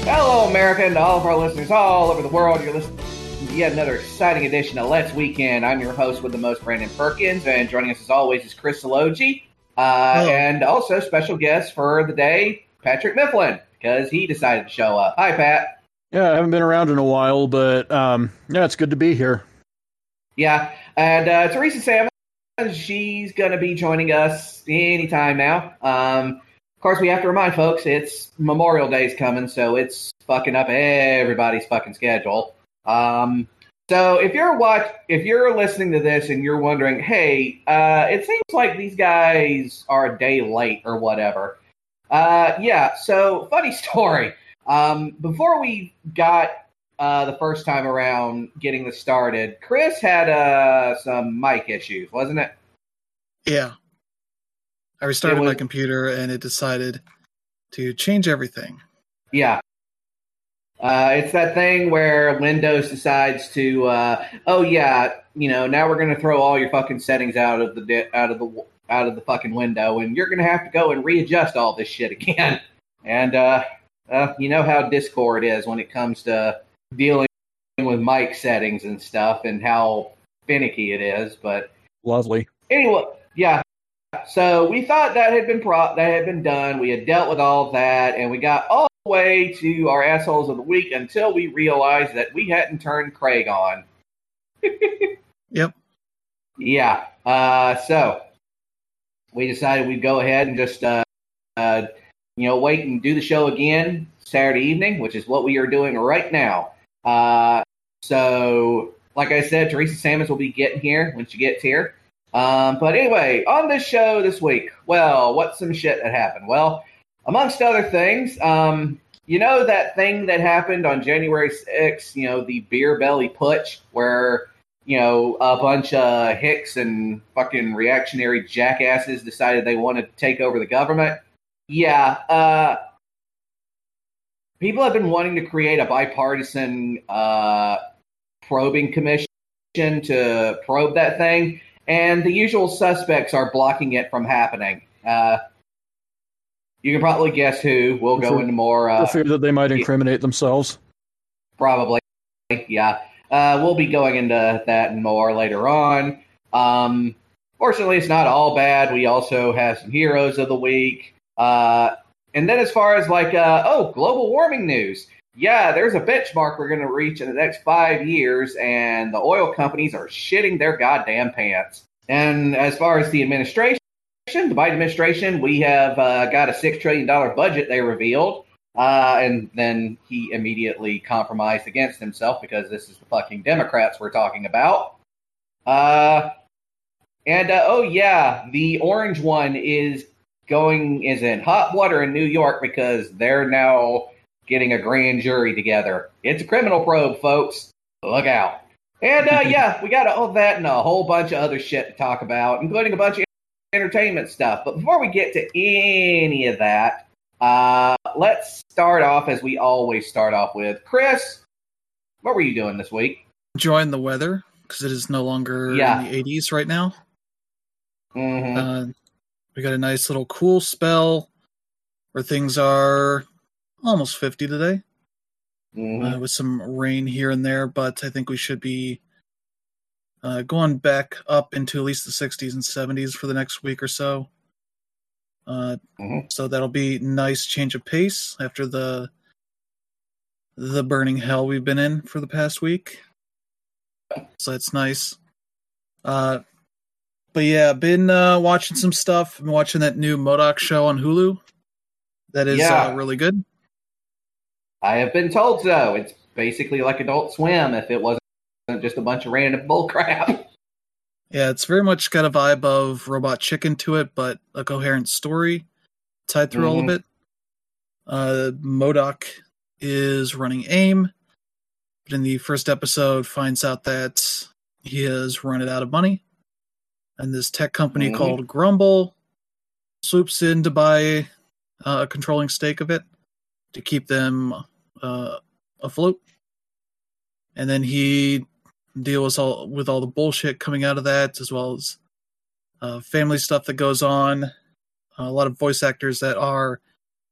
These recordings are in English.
Hello, America, and to all of our listeners all over the world. You're listening to yet another exciting edition of Let's Weekend. I'm your host with the most, Brandon Perkins, and joining us as always is Chris Salogi, and also special guest for the day, Patrick Mifflin, because he decided to show up. Hi, Pat. Yeah, I haven't been around in a while, but yeah, it's good to be here. Yeah, and Teresa Salmon, she's going to be joining us anytime now. Of course, we have to remind folks it's Memorial Day's coming, so it's fucking up everybody's fucking schedule. So if you're listening to this and you're wondering, hey, it seems like these guys are a day late or whatever. Yeah. So funny story. Before we got the first time around getting this started, Chris had some mic issues, wasn't it? Yeah. I restarted my computer and it decided to change everything. Yeah. It's that thing where Windows decides to, now we're going to throw all your fucking settings out of the fucking window, and you're going to have to go and readjust all this shit again. And you know how Discord is when it comes to dealing with mic settings and stuff, and how finicky it is. But lovely. Anyway, yeah. So we thought that had been done. We had dealt with all that, and we got all the way to our assholes of the week until we realized that we hadn't turned Craig on. Yep. Yeah. So we decided we'd go ahead and just wait and do the show again Saturday evening, which is what we are doing right now. So like I said, Teresa Sammons will be getting here when she gets here. But anyway, on this show this week, well, what's some shit that happened? Well, amongst other things, that thing that happened on January 6th, the beer belly putsch, where, a bunch of hicks and fucking reactionary jackasses decided they wanted to take over the government. Yeah, people have been wanting to create a bipartisan probing commission to probe that thing. And the usual suspects are blocking it from happening. You can probably guess who. We'll go into more... I fear that they might incriminate themselves. Probably, yeah. We'll be going into that and more later on. Fortunately, it's not all bad. We also have some heroes of the week. And then as far as global warming news. Yeah, there's a benchmark we're going to reach in the next 5 years, and the oil companies are shitting their goddamn pants. And as far as the administration, the Biden administration, we have got a $6 trillion budget they revealed, and then he immediately compromised against himself because this is the fucking Democrats we're talking about. The orange one is in hot water in New York because they're now getting a grand jury together. It's a criminal probe, folks. Look out. And, we got all that and a whole bunch of other shit to talk about, including a bunch of entertainment stuff. But before we get to any of that, let's start off as we always start off with. Chris, what were you doing this week? Enjoying the weather, because it is no longer in the 80s right now. Mm-hmm. We got a nice little cool spell where things are almost 50 today, with some rain here and there, but I think we should be going back up into at least the 60s and 70s for the next week or so. So that'll be nice change of pace after the burning hell we've been in for the past week. So that's nice. But yeah, been watching some stuff. I'm watching that new MODOK show on Hulu. That is really good. I have been told so. It's basically like Adult Swim if it wasn't just a bunch of random bullcrap. Yeah, it's very much got a vibe of Robot Chicken to it, but a coherent story tied through all of it. MODOK is running AIM, but in the first episode finds out that he has run it out of money, and this tech company called Grumble swoops in to buy a controlling stake of it to keep them afloat. And then he deals with all the bullshit coming out of that, as well as family stuff that goes on. A lot of voice actors that are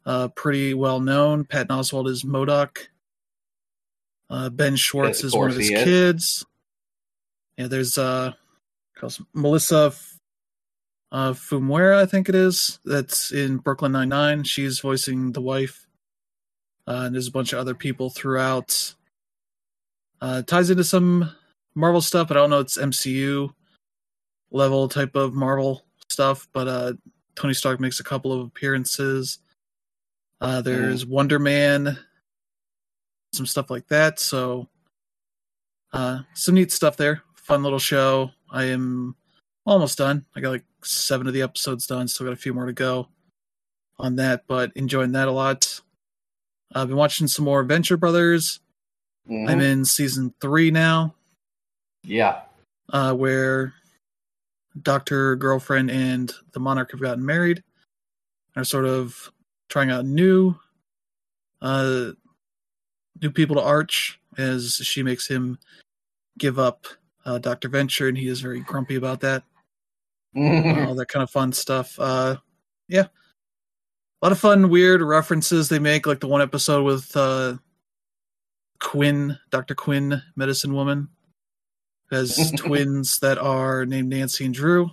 pretty well known. Patton Oswalt is MODOK. Ben Schwartz is one of his kids. Yeah, there's Melissa Fumwera, I think it is, that's in Brooklyn Nine-Nine. She's voicing the wife. And there's a bunch of other people throughout. Ties into some Marvel stuff, but I don't know it's MCU level type of Marvel stuff. But Tony Stark makes a couple of appearances. There's Wonder Man, some stuff like that. So some neat stuff there. Fun little show. I am almost done. I got like 7 of the episodes done. Still got a few more to go on that, but enjoying that a lot. I've been watching some more Venture Brothers. I'm in season 3 now. Yeah. Where Dr. Girlfriend and the Monarch have gotten married. Are sort of trying out new people to Arch as she makes him give up Dr. Venture, and he is very grumpy about that. All that kind of fun stuff. Yeah. A lot of fun, weird references they make, like the one episode with Quinn, Dr. Quinn, Medicine Woman, has twins that are named Nancy and Drew.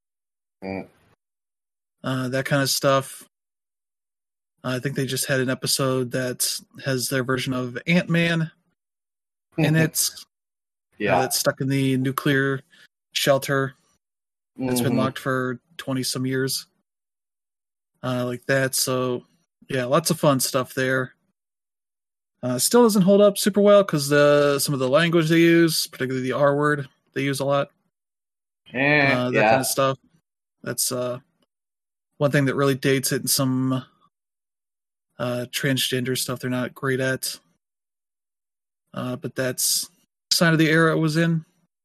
That kind of stuff. I think they just had an episode that has their version of Ant-Man in it. Yeah. That's stuck in the nuclear shelter. It's been locked for 20-some years. Like that. So, yeah, lots of fun stuff there. Still doesn't hold up super well because some of the language they use, particularly the R word, they use a lot. That kind of stuff. That's one thing that really dates it, and some transgender stuff they're not great at. But that's a sign of the era it was in.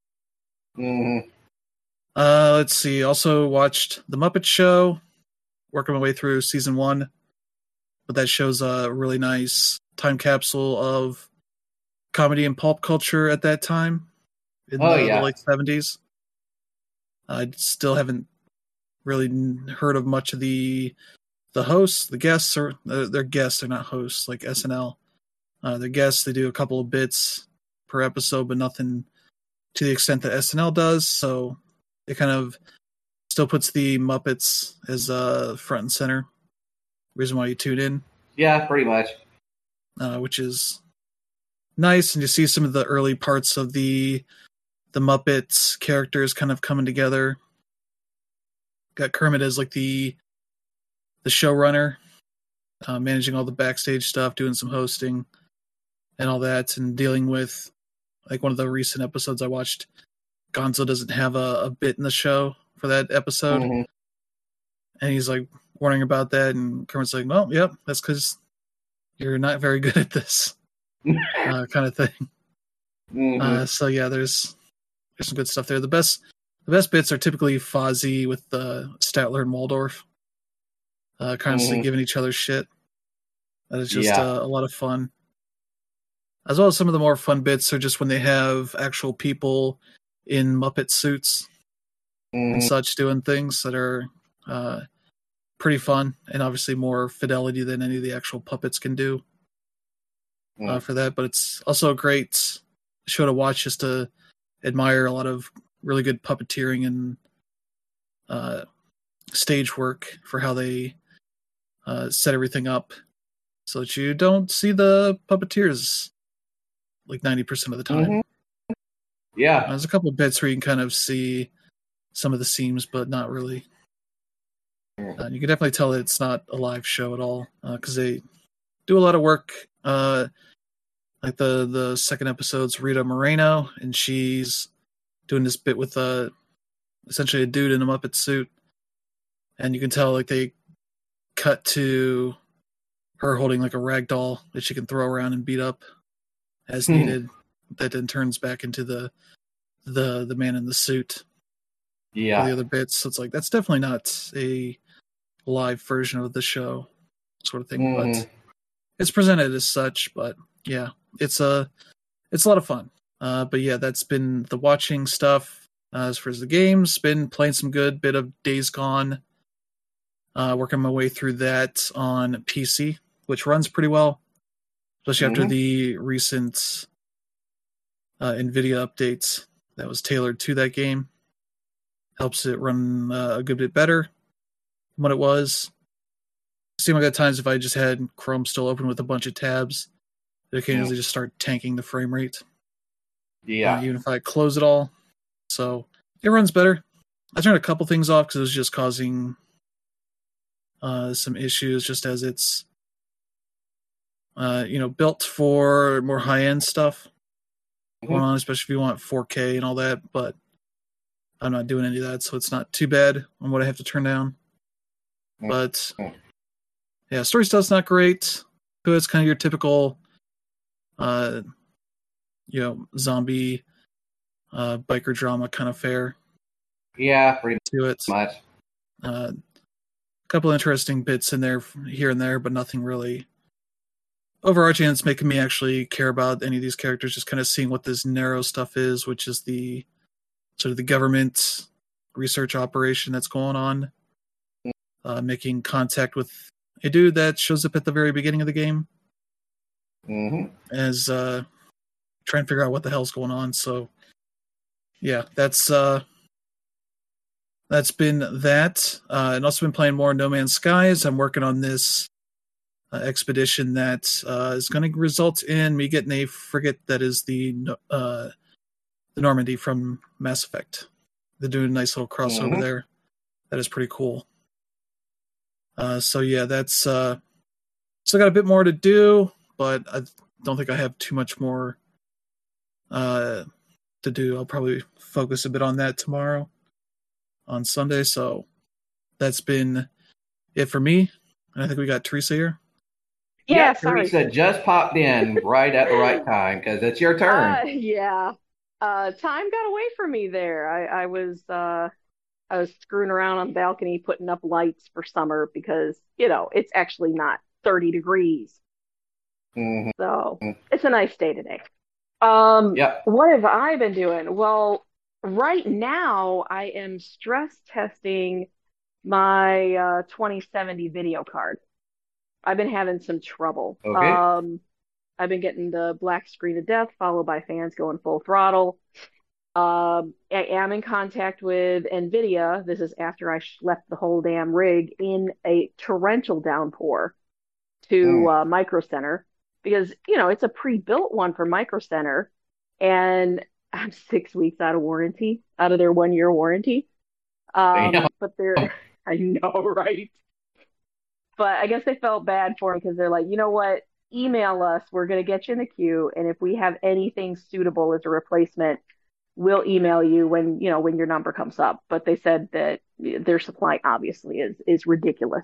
Let's see. Also watched The Muppet Show. Working my way through season 1. But that show's a really nice time capsule of comedy and pulp culture at that time in the late 70s. I still haven't really heard of much of the hosts, the guests, or they're guests, they're not hosts, like SNL. They're guests, they do a couple of bits per episode, but nothing to the extent that SNL does, so it kind of still puts the Muppets as front and center. Reason why you tune in. Yeah, pretty much. Which is nice, and you see some of the early parts of the Muppets characters kind of coming together. Got Kermit as like the showrunner, managing all the backstage stuff, doing some hosting and all that, and dealing with, like, one of the recent episodes I watched, Gonzo doesn't have a bit in the show for that episode. And he's like warning about that, and Kermit's like, well, yep, that's because you're not very good at this kind of thing. So yeah, there's some good stuff there. The best bits are typically Fozzie with Statler and Waldorf constantly giving each other shit. That is just a lot of fun. As well as some of the more fun bits are just when they have actual people in Muppet suits and such doing things that are pretty fun, and obviously more fidelity than any of the actual puppets can do for that. But it's also a great show to watch just to admire a lot of really good puppeteering and stage work for how they set everything up so that you don't see the puppeteers like 90% of the time. Yeah. There's a couple of bits where you can kind of see some of the seams, but not really. You can definitely tell that it's not a live show at all, because they do a lot of work. Like the second episode's Rita Moreno, and she's doing this bit with essentially a dude in a Muppet suit, and you can tell like they cut to her holding like a rag doll that she can throw around and beat up as needed. That then turns back into the man in the suit. Yeah. For the other bits, so it's like that's definitely not a live version of the show, sort of thing. But it's presented as such. But yeah, it's a lot of fun. But yeah, that's been the watching stuff. As far as the games, been playing some good bit of Days Gone. Working my way through that on PC, which runs pretty well, especially after the recent NVIDIA updates that was tailored to that game. Helps it run a good bit better than what it was. It seemed like at times if I just had Chrome still open with a bunch of tabs, it occasionally just start tanking the frame rate. Yeah. Even if I close it all. So it runs better. I turned a couple things off because it was just causing some issues, just as it's built for more high-end stuff going on, especially if you want 4K and all that, but I'm not doing any of that, so it's not too bad on what I have to turn down. But yeah, story stuff's not great. It's kind of your typical zombie biker drama kind of fare. Yeah, pretty to it. much. A couple interesting bits in there here and there, but nothing really overarching that's making me actually care about any of these characters. Just kind of seeing what this narrow stuff is, which is the sort of the government research operation that's going on. Making contact with a dude that shows up at the very beginning of the game as trying to figure out what the hell's going on. So yeah, that's been that. And also been playing more No Man's Skies. I'm working on this expedition that is going to result in me getting a frigate that is the Normandy from Mass Effect. They're doing a nice little crossover there. That is pretty cool. So yeah, that's still got a bit more to do, but I don't think I have too much more to do. I'll probably focus a bit on that tomorrow on Sunday. So that's been it for me. And I think we got Teresa here. Yeah, sorry. Teresa just popped in right at the right time because it's your turn. Time got away from me there. I was screwing around on the balcony putting up lights for summer because, it's actually not 30 degrees. So it's a nice day today. What have I been doing? Well, right now I am stress testing my 2070 video card. I've been having some trouble. Okay. I've been getting the black screen of death followed by fans going full throttle. I am in contact with NVIDIA. This is after I schlepped the whole damn rig in a torrential downpour to Micro Center because, it's a pre-built one for Micro Center, and I'm 6 weeks out of their 1-year warranty. But I know, right? But I guess they felt bad for me because they're like, you know what? Email us. We're going to get you in the queue. And if we have anything suitable as a replacement, we'll email you when your number comes up. But they said that their supply obviously is ridiculous.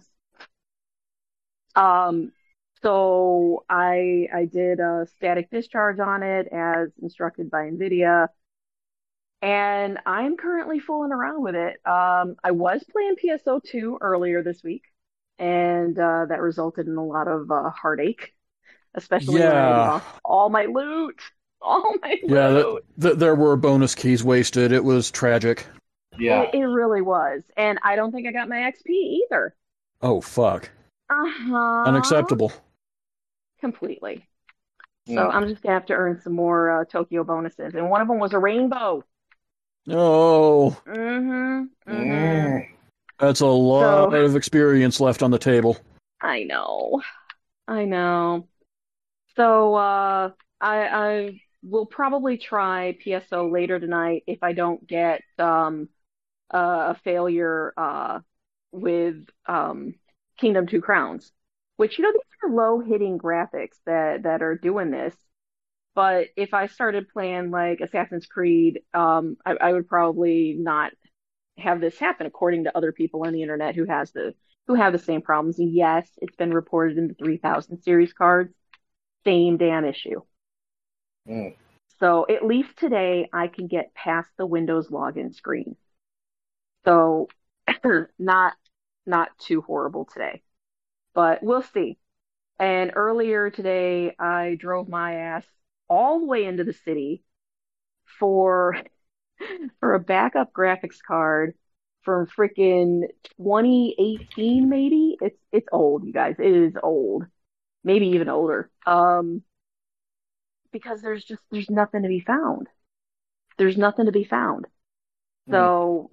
So I did a static discharge on it as instructed by NVIDIA. And I'm currently fooling around with it. I was playing PSO2 earlier this week, and that resulted in a lot of heartache, especially when I lost all my loot. Yeah, there were bonus keys wasted. It was tragic. Yeah. It really was. And I don't think I got my XP either. Oh, fuck. Unacceptable. Completely. So I'm just going to have to earn some more Tokyo bonuses. And one of them was a rainbow. Oh. That's a lot of experience left on the table. I know. So I will probably try PSO later tonight if I don't get a failure with Kingdom Two Crowns, which these are low-hitting graphics that are doing this. But if I started playing like Assassin's Creed, I would probably not have this happen, according to other people on the internet who have the same problems. And yes, it's been reported in the 3000 series cards. Same damn issue. So at least today I can get past the Windows login screen. So not too horrible today, but we'll see. And earlier today I drove my ass all the way into the city for a backup graphics card from freaking 2018, maybe. It's old, you guys. It is old, maybe even older. Because there's nothing to be found. There's nothing to be found. So,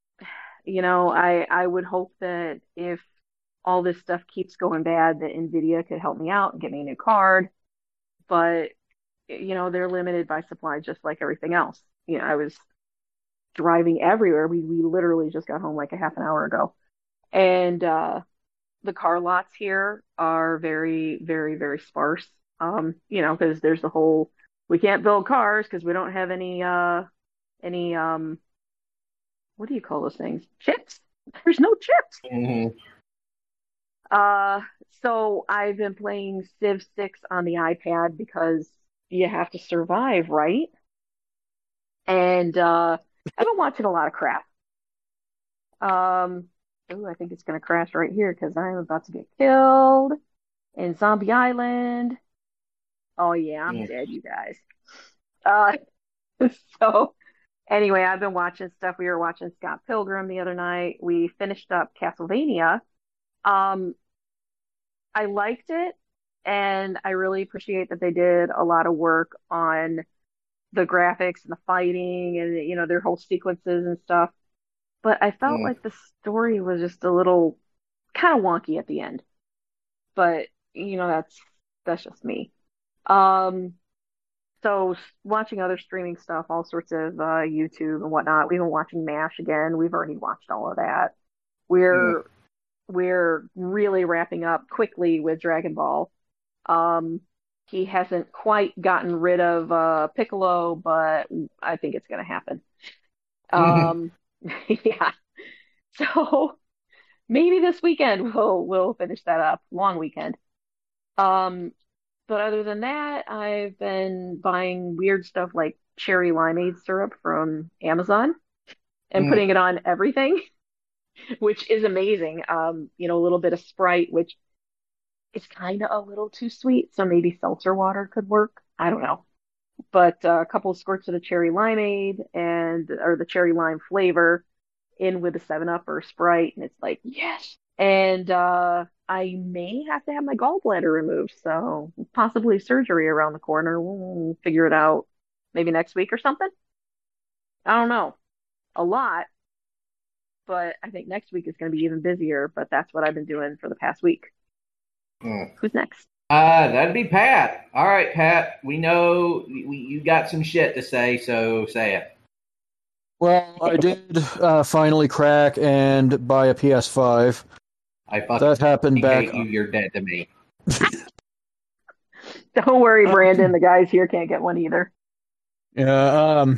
I would hope that if all this stuff keeps going bad, that Nvidia could help me out and get me a new card. But, they're limited by supply just like everything else. I was driving everywhere. We literally just got home like a half an hour ago. And the car lots here are very, very, very sparse. Because there's the whole, we can't build cars because we don't have any what do you call those things? Chips? There's no chips. Mm-hmm. So I've been playing Civ 6 on the iPad because you have to survive, right? And I've been watching a lot of crap. I think it's gonna crash right here because I'm about to get killed in Zombie Island. Oh yeah, I'm dead, you guys. So anyway, I've been watching stuff. We were watching Scott Pilgrim the other night. We finished up Castlevania. I liked it, and I really appreciate that they did a lot of work on the graphics and the fighting and their whole sequences and stuff. But I felt like the story was just a little kind of wonky at the end. But that's just me. So watching other streaming stuff, all sorts of YouTube and whatnot. We've been watching MASH again. We've already watched all of that. We're really wrapping up quickly with Dragon Ball. He hasn't quite gotten rid of Piccolo, but I think it's going to happen. Yeah. So maybe this weekend we'll finish that up. Long weekend. But other than that, I've been buying weird stuff like cherry limeade syrup from Amazon and putting it on everything, which is amazing. A little bit of Sprite, which is kind of a little too sweet, so maybe seltzer water could work. I don't know. But a couple of squirts of the cherry limeade or the cherry lime flavor in with a 7-Up or Sprite, and it's like, yes. And I may have to have my gallbladder removed, so possibly surgery around the corner. We'll figure it out maybe next week or something. I don't know. A lot, but I think next week is going to be even busier, but that's what I've been doing for the past week. Who's next? That'd be Pat. All right, Pat. We know you got some shit to say, so say it. Well, I did finally crack and buy a PS5. That happened back. Hate you. You're dead to me. Don't worry, Brandon. The guys here can't get one either. Yeah.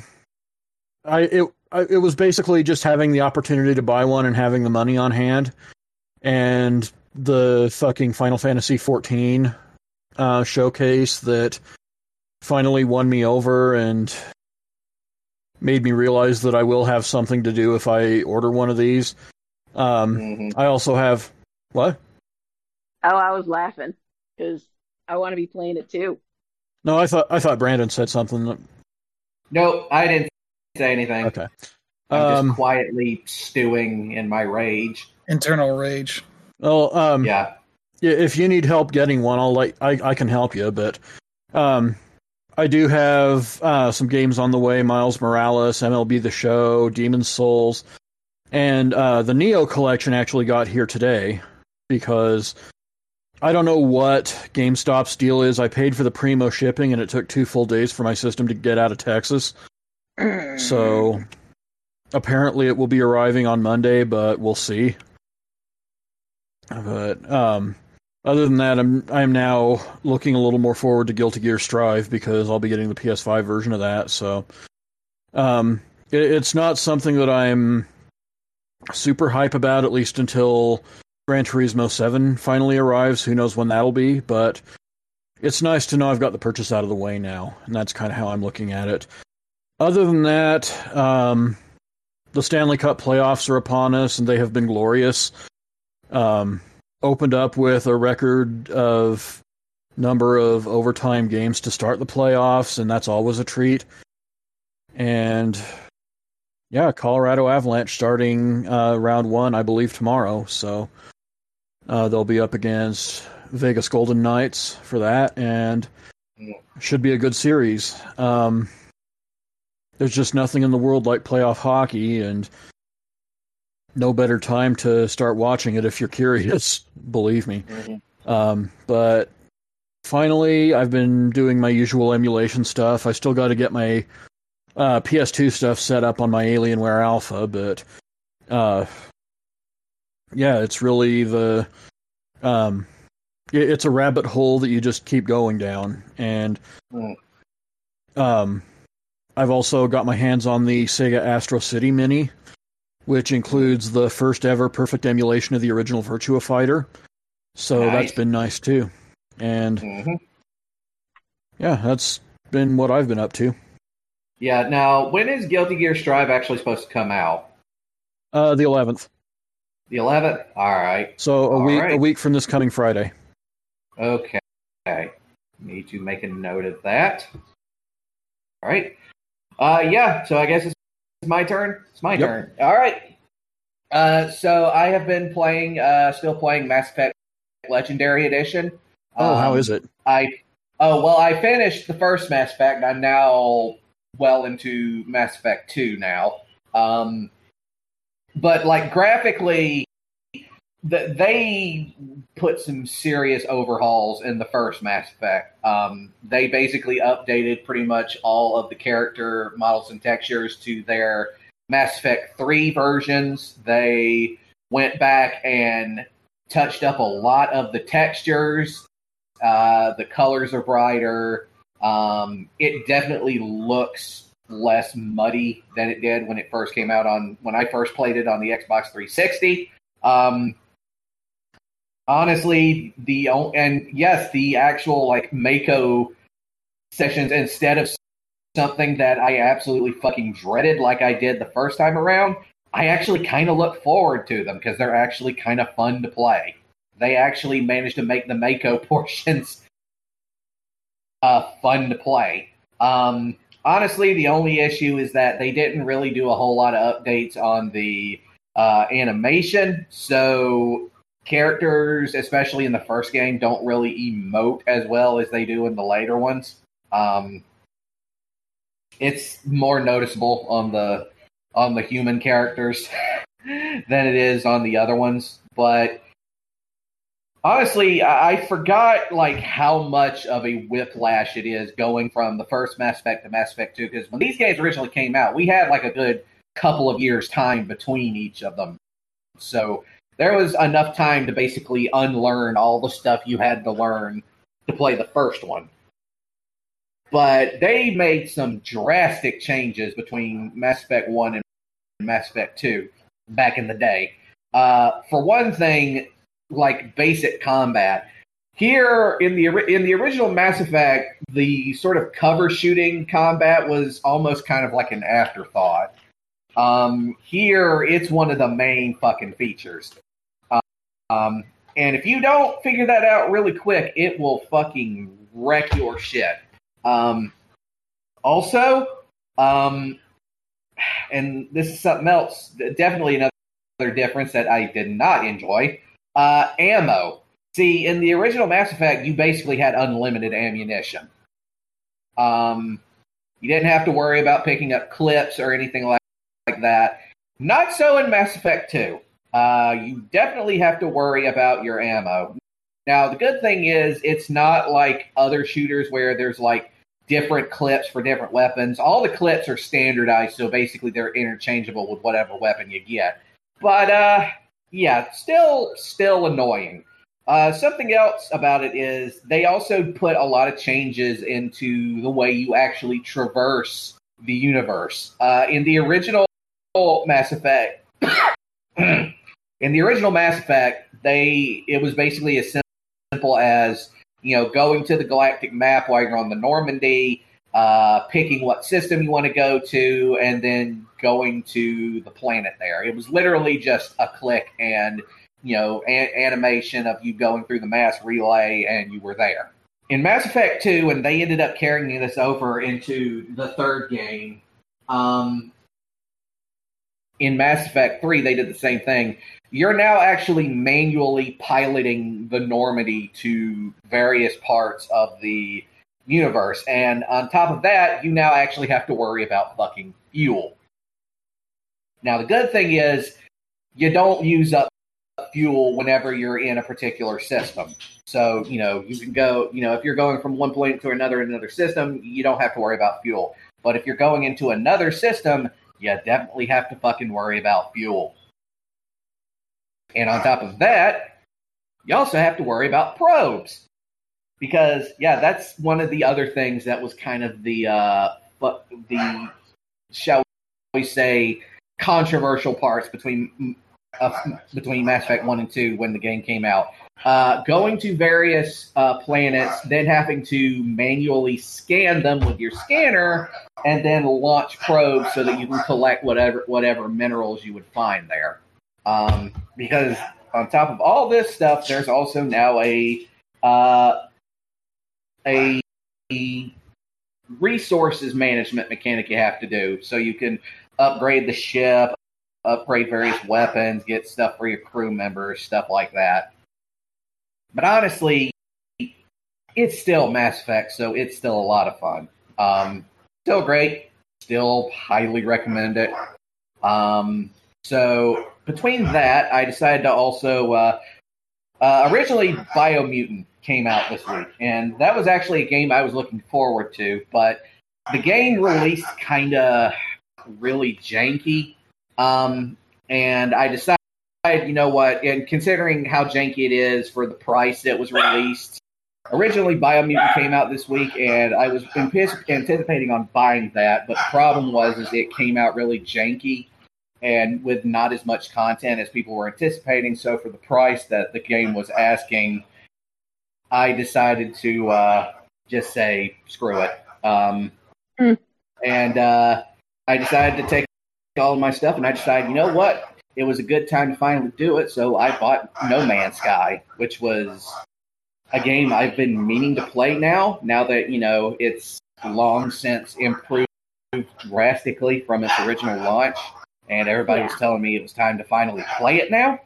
It was basically just having the opportunity to buy one and having the money on hand, and the fucking Final Fantasy XIV showcase that finally won me over and made me realize that I will have something to do if I order one of these. I also have what? Oh, I was laughing because I want to be playing it too. No, I thought Brandon said something. No, I didn't say anything. Okay. I'm just quietly stewing in my rage. Internal rage. Well, yeah. If you need help getting one, I can help you, but I do have some games on the way: Miles Morales, MLB The Show, Demon's Souls, and the Neo collection actually got here today because I don't know what GameStop's deal is. I paid for the Primo shipping, and it took 2 full days for my system to get out of Texas. So apparently it will be arriving on Monday, but we'll see. But other than that, I'm now looking a little more forward to Guilty Gear Strive because I'll be getting the PS5 version of that. So it's not something that I'm super hype about, at least until Gran Turismo 7 finally arrives. Who knows when that'll be, but it's nice to know I've got the purchase out of the way now, and that's kind of how I'm looking at it. Other than that, the Stanley Cup playoffs are upon us, and they have been glorious. Opened up with a record of number of overtime games to start the playoffs, and that's always a treat. And Yeah, Colorado Avalanche starting round 1, I believe, tomorrow. So they'll be up against Vegas Golden Knights for that, and should be a good series. There's just nothing in the world like playoff hockey, and no better time to start watching it if you're curious, believe me. But finally, I've been doing my usual emulation stuff. I still got to get my PS2 stuff set up on my Alienware Alpha, but yeah, it's really it's a rabbit hole that you just keep going down. And I've also got my hands on the Sega Astro City Mini, which includes the first ever perfect emulation of the original Virtua Fighter. So that's been nice too. And yeah, that's been what I've been up to. Yeah, now, when is Guilty Gear Strive actually supposed to come out? The 11th. The 11th? All right. So a week from this coming Friday. Okay. Need to make a note of that. All right. Yeah, so I guess it's my turn. It's my turn. All right. So I have been still playing Mass Effect Legendary Edition. How is it? I finished the first Mass Effect. I'm now well into Mass Effect 2 now. But like graphically, they put some serious overhauls in the first Mass Effect. They basically updated pretty much all of the character models and textures to their Mass Effect 3 versions. They went back and touched up a lot of the textures. The colors are brighter. It definitely looks less muddy than it did when it first came out when I first played it on the Xbox 360. Honestly, the actual like Mako sessions, instead of something that I absolutely fucking dreaded like I did the first time around, I actually kind of look forward to them because they're actually kind of fun to play. They actually managed to make the Mako portions fun to play. Honestly, the only issue is that they didn't really do a whole lot of updates on the animation, so characters, especially in the first game, don't really emote as well as they do in the later ones. It's more noticeable on the human characters than it is on the other ones, but honestly, I forgot like how much of a whiplash it is going from the first Mass Effect to Mass Effect 2, because when these games originally came out, we had like a good couple of years' time between each of them. So there was enough time to basically unlearn all the stuff you had to learn to play the first one. But they made some drastic changes between Mass Effect 1 and Mass Effect 2 back in the day. For one thing, like basic combat. Here in the original Mass Effect, the sort of cover shooting combat was almost kind of like an afterthought. Here, it's one of the main fucking features. And if you don't figure that out really quick, it will fucking wreck your shit. Also, and this is something else, definitely another difference that I did not enjoy. Ammo. See, in the original Mass Effect, you basically had unlimited ammunition. You didn't have to worry about picking up clips or anything like that. Not so in Mass Effect 2. You definitely have to worry about your ammo. Now, the good thing is, it's not like other shooters where there's like different clips for different weapons. All the clips are standardized, so basically they're interchangeable with whatever weapon you get. But, yeah, still annoying. Something else about it is they also put a lot of changes into the way you actually traverse the universe. In the original Mass Effect, it was basically as simple as, going to the galactic map while you're on the Normandy, picking what system you want to go to, and then going to the planet there. It was literally just a click and, animation of you going through the mass relay, and you were there. In Mass Effect 2, and they ended up carrying this over into the third game, in Mass Effect 3, they did the same thing. You're now actually manually piloting the Normandy to various parts of the universe. And on top of that, you now actually have to worry about fucking fuel. Now, the good thing is you don't use up fuel whenever you're in a particular system. So, you can go, if you're going from one point to another system, you don't have to worry about fuel. But if you're going into another system, you definitely have to fucking worry about fuel. And on top of that, you also have to worry about probes. Because, that's one of the other things that was kind of the shall we say, controversial parts between Mass Effect 1 and 2 when the game came out. Going to various planets, then having to manually scan them with your scanner, and then launch probes so that you can collect whatever minerals you would find there. Because on top of all this stuff, there's also now a resources management mechanic you have to do. So you can upgrade the ship, upgrade various weapons, get stuff for your crew members, stuff like that. But honestly, it's still Mass Effect, so it's still a lot of fun. Still great. Still highly recommend it. So between that, I decided to also... originally, Biomutant came out this week, and that was actually a game I was looking forward to, but the game released kind of really janky. And I decided, you know what, and considering how janky it is for the price it was released, originally Biomutant came out this week, and I was anticipating on buying that, but the problem was it came out really janky and with not as much content as people were anticipating, so for the price that the game was asking, I decided to just say, screw it. And I decided to take all of my stuff, and I decided, you know what? It was a good time to finally do it, so I bought No Man's Sky, which was a game I've been meaning to play now that, it's long since improved drastically from its original launch, and everybody was telling me it was time to finally play it now.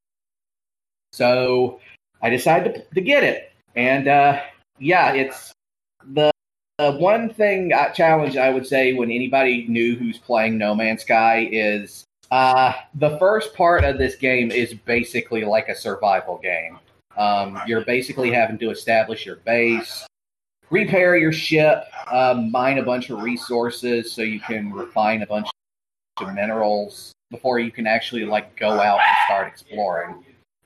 So I decided to get it. And, it's the one thing challenge I would say when anybody new who's playing No Man's Sky is the first part of this game is basically like a survival game. You're basically having to establish your base, repair your ship, mine a bunch of resources so you can refine a bunch of minerals before you can actually go out and start exploring.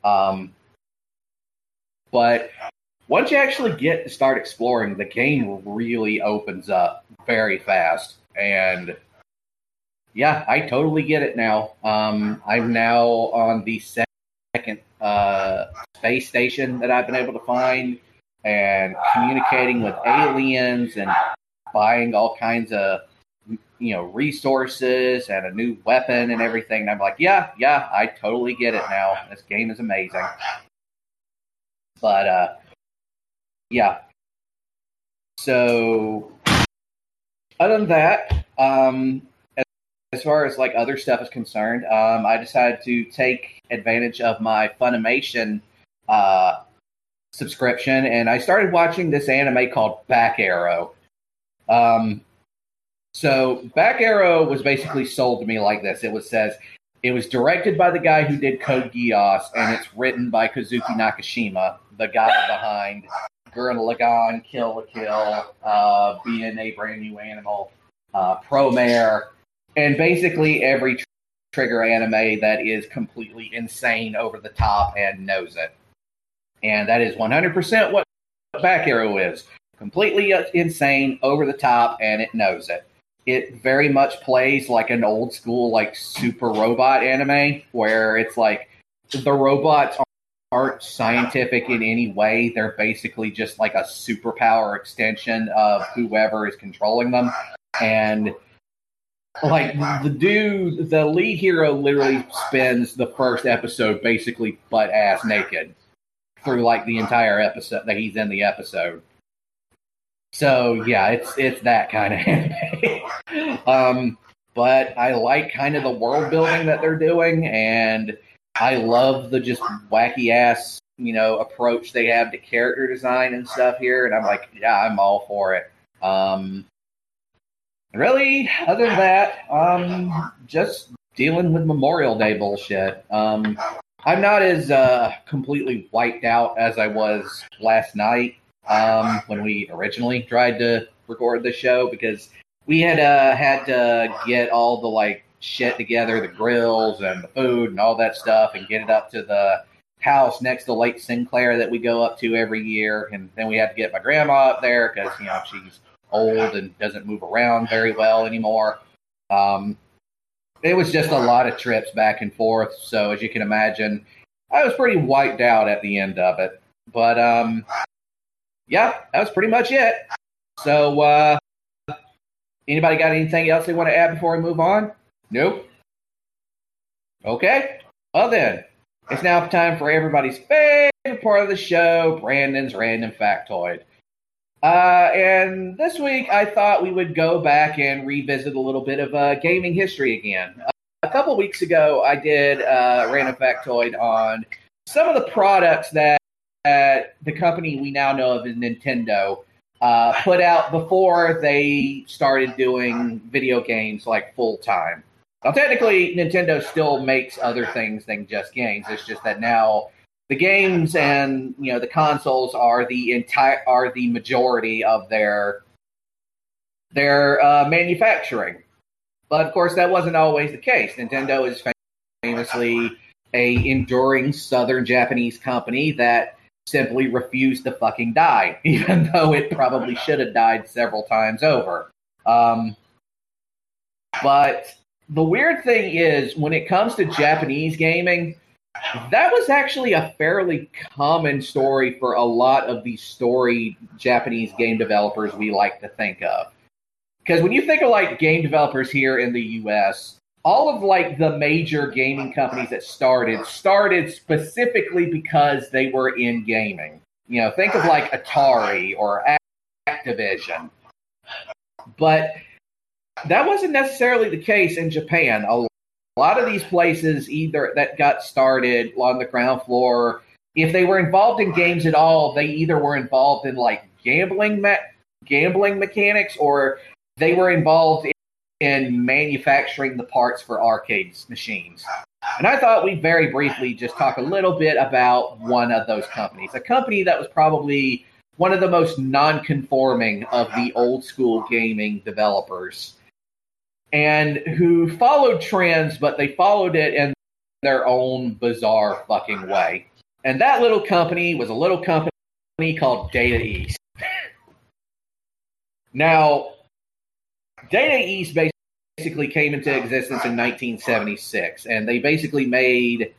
But once you actually start exploring, the game really opens up very fast. And I totally get it now. I'm now on the second space station that I've been able to find, and communicating with aliens and buying all kinds of resources and a new weapon and everything. And I'm like, I totally get it now. This game is amazing. But so other than that, as far as other stuff is concerned, I decided to take advantage of my Funimation subscription, and I started watching this anime called Back Arrow. So Back Arrow was basically sold to me like this. It was directed by the guy who did Code Geass, and it's written by Kazuki Nakashima, the guy behind Gurren Lagann, Kill la Kill, Being a Brand New Animal, Promare, and basically every trigger anime that is completely insane, over the top, and knows it. And that is 100% what Back Arrow is. Completely insane, over the top, and it knows it. It very much plays like an old school, super robot anime, where it's the robots aren't scientific in any way. They're basically just a superpower extension of whoever is controlling them. And the lead hero literally spends the first episode basically butt-ass naked through the entire episode that he's in the episode. So it's that kind of anime. but I like kind of the world building that they're doing, and I love the just wacky ass, approach they have to character design and stuff here. And I'm like, yeah, I'm all for it. Really, other than that, just dealing with Memorial Day bullshit. I'm not as completely wiped out as I was last night when we originally tried to record the show, because we had to get all the shit together, the grills and the food and all that stuff, and get it up to the house next to Lake Sinclair that we go up to every year. And then we had to get my grandma up there because she's old and doesn't move around very well anymore. It was just a lot of trips back and forth. So as you can imagine, I was pretty wiped out at the end of it. But yeah, that was pretty much it. So anybody got anything else they want to add before we move on? Nope. Okay. Well then, it's now time for everybody's favorite part of the show, Brandon's Random Factoid. And this week, I thought we would go back and revisit a little bit of gaming history again. A couple weeks ago, I did a random factoid on some of the products that the company we now know of as Nintendo put out before they started doing video games full time. Now, technically, Nintendo still makes other things than just games. It's just that now the games and the consoles are the majority of their manufacturing. But of course, that wasn't always the case. Nintendo is famously a enduring Southern Japanese company that simply refused to fucking die, even though it probably should have died several times over. But the weird thing is, when it comes to Japanese gaming, that was actually a fairly common story for a lot of the storied Japanese game developers we like to think of. Because when you think of game developers here in the US, all of the major gaming companies that started specifically because they were in gaming. Think of Atari or Activision. But that wasn't necessarily the case in Japan. A lot of these places either that got started on the ground floor, if they were involved in games at all, they either were involved in gambling mechanics, or they were involved in manufacturing the parts for arcade machines. And I thought we'd very briefly just talk a little bit about one of those companies, a company that was probably one of the most non-conforming of the old school gaming developers, and who followed trends, but they followed it in their own bizarre fucking way. And that little company was a little company called Data East. Now, Data East basically came into existence in 1976, and they basically made,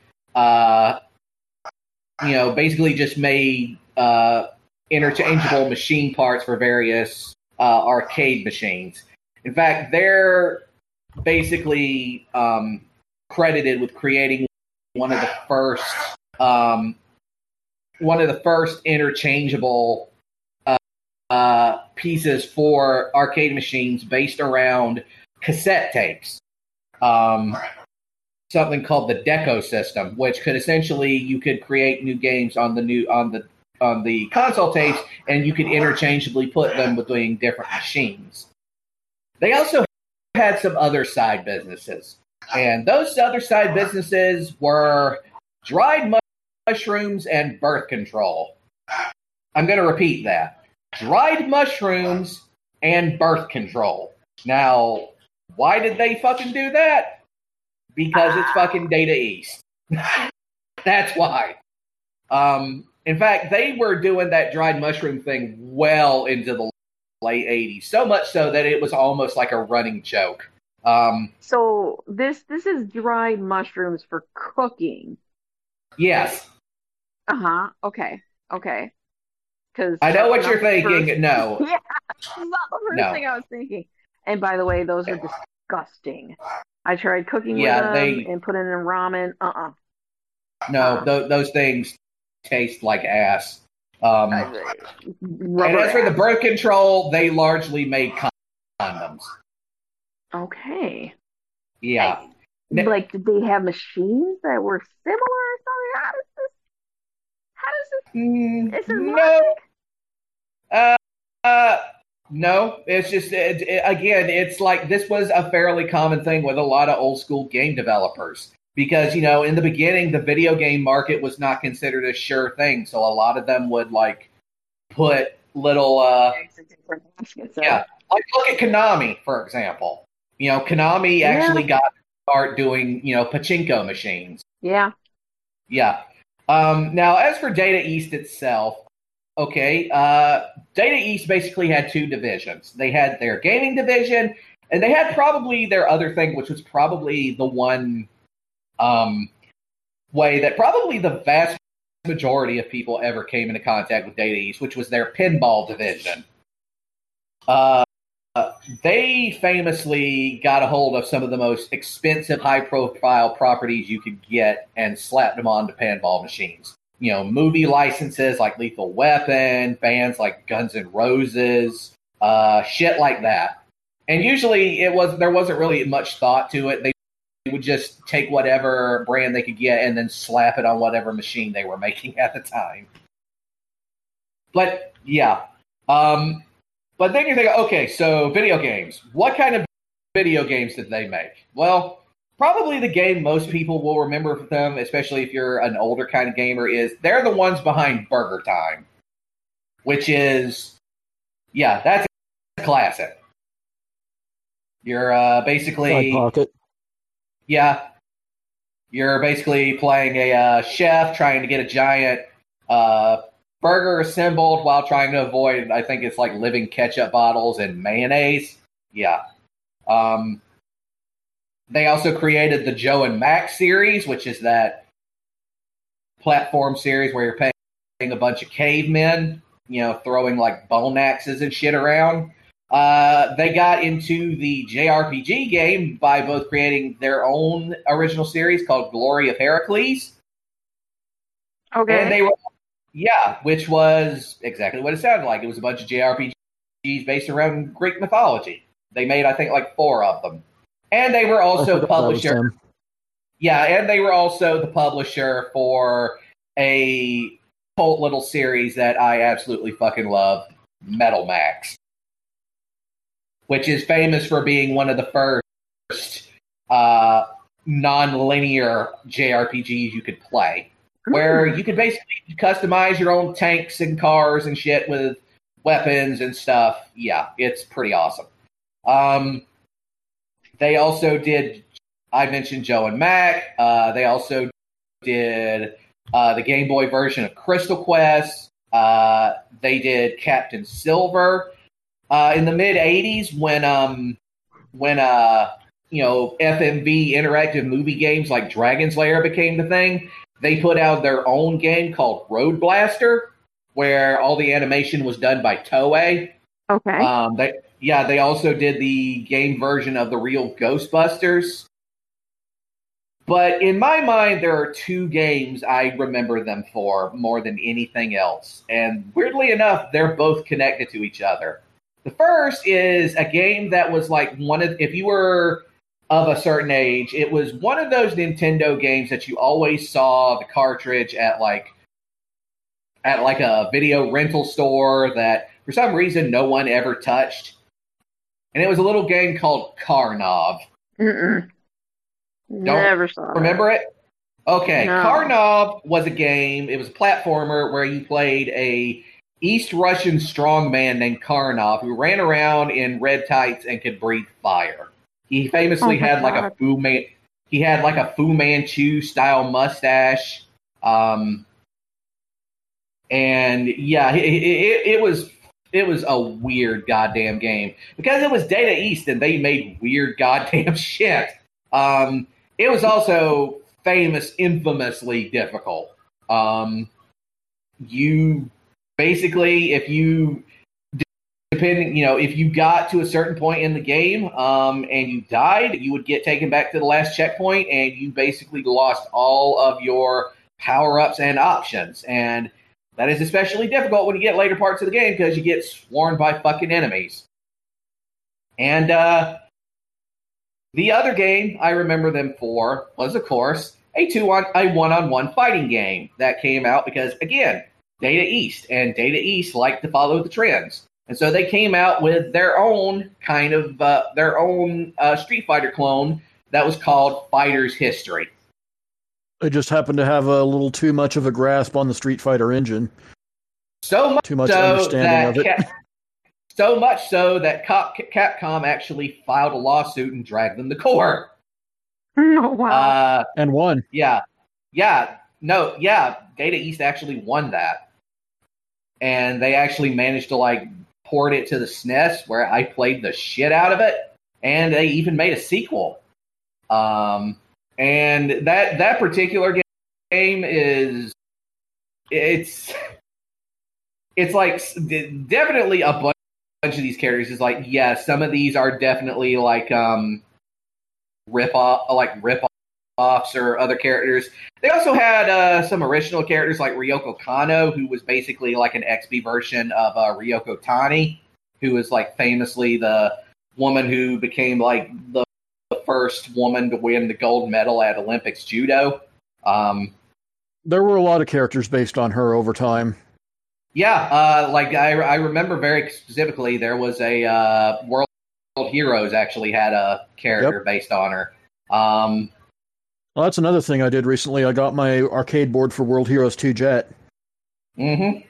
interchangeable machine parts for various arcade machines. In fact, they're basically credited with creating one of the first interchangeable pieces for arcade machines based around cassette tapes. Something called the Deco system, which could essentially, you could create new games on the console tapes, and you could interchangeably put them between different machines. They also had some other side businesses, and those other side businesses were dried mushrooms and birth control. I'm going to repeat that. Dried mushrooms and birth control. Now, why did they fucking do that? Because it's fucking Data East. That's why. In fact, they were doing that dried mushroom thing well into the late 80s. So much so that it was almost like a running joke. So this is dried mushrooms for cooking. Yes. Okay. Because I know what you're thinking. No. Yeah, that's not the first thing I was thinking. And by the way, those are disgusting. I tried cooking with them and putting in ramen. No, those things taste like ass. And as for the birth control, they largely made condoms. Okay. Yeah. Like, did they have machines that were similar or something? How does this, is there No. logic? No, it's just again, it's like this was a fairly common thing with a lot of old school game developers because in the beginning the video game market was not considered a sure thing, so a lot of them would like put little yeah, like look at Konami for example. Konami actually got to start doing pachinko machines. Yeah. Now as for Data East itself. Okay, Data East basically had two divisions. They had their gaming division, and they had probably their other thing, which was probably the one way that probably the vast majority of people ever came into contact with Data East, which was their pinball division. They famously got a hold of some of the most expensive, high-profile properties you could get and slapped them onto pinball machines. Movie licenses like Lethal Weapon, bands like Guns N' Roses, shit like that. And usually there wasn't really much thought to it. They would just take whatever brand they could get and then slap it on whatever machine they were making at the time. But yeah. But then you think, okay, so video games. What kind of video games did they make? Well, probably the game most people will remember from them, especially if you're an older kind of gamer, is they're the ones behind Burger Time, which is, that's a classic. You're basically... Pocket. Yeah. You're basically playing a chef trying to get a giant burger assembled while trying to avoid, I think it's like living ketchup bottles and mayonnaise. Yeah. They also created the Joe and Max series, which is that platform series where you're playing a bunch of cavemen, throwing like bone axes and shit around. They got into the JRPG game by both creating their own original series called Glory of Heracles. Okay. And which was exactly what it sounded like. It was a bunch of JRPGs based around Greek mythology. They made, I think, like 4 of them. And they were also publisher. Yeah, and they were also the publisher for a cult little series that I absolutely fucking love, Metal Max, which is famous for being one of the first non-linear JRPGs you could play, where you could basically customize your own tanks and cars and shit with weapons and stuff. Yeah, it's pretty awesome. They also did, I mentioned Joe and Mac. They also did the Game Boy version of Crystal Quest. They did Captain Silver. In the mid-'80s, when FMV interactive movie games like Dragon's Lair became the thing, they put out their own game called Road Blaster, where all the animation was done by Toei. Okay. They also did the game version of the real Ghostbusters. But in my mind, there are 2 games I remember them for more than anything else. And weirdly enough, they're both connected to each other. The first is a game that was like if you were of a certain age, it was one of those Nintendo games that you always saw the cartridge at like a video rental store that for some reason no one ever touched. And it was a little game called Karnov. Never saw it. Remember it? Okay. No. Karnov was a game. It was a platformer where you played a East Russian strongman named Karnov who ran around in red tights and could breathe fire. He famously had like a Fu Manchu style mustache. And yeah, it was a weird goddamn game because it was Data East and they made weird goddamn shit. It was also infamously difficult. You basically, if you got to a certain point in the game, and you died, you would get taken back to the last checkpoint and you basically lost all of your power-ups and options. And that is especially difficult when you get later parts of the game because you get swarmed by fucking enemies. And The other game I remember them for was, of course, a one-on-one fighting game that came out because, again, Data East, and Data East liked to follow the trends. And so they came out with their own kind of, Street Fighter clone that was called Fighter's History. They just happened to have a little too much of a grasp on the Street Fighter engine. So much too much so understanding of it. So much so that Capcom actually filed a lawsuit and dragged them to court. Oh, wow. And won. Yeah. Data East actually won that. And they actually managed to, port it to the SNES, where I played the shit out of it. And they even made a sequel. And that particular game is... It's definitely a bunch of these characters is some of these are definitely rip-offs or other characters. They also had some original characters like Ryoko Kano, who was basically an XP version of Ryoko Tani, who was famously the woman who became the first woman to win the gold medal at Olympics Judo. There were a lot of characters based on her over time. Yeah, I remember very specifically there was a World Heroes actually had a character based on her. Well, that's another thing I did recently. I got my arcade board for World Heroes 2 Jet. Mm-hmm.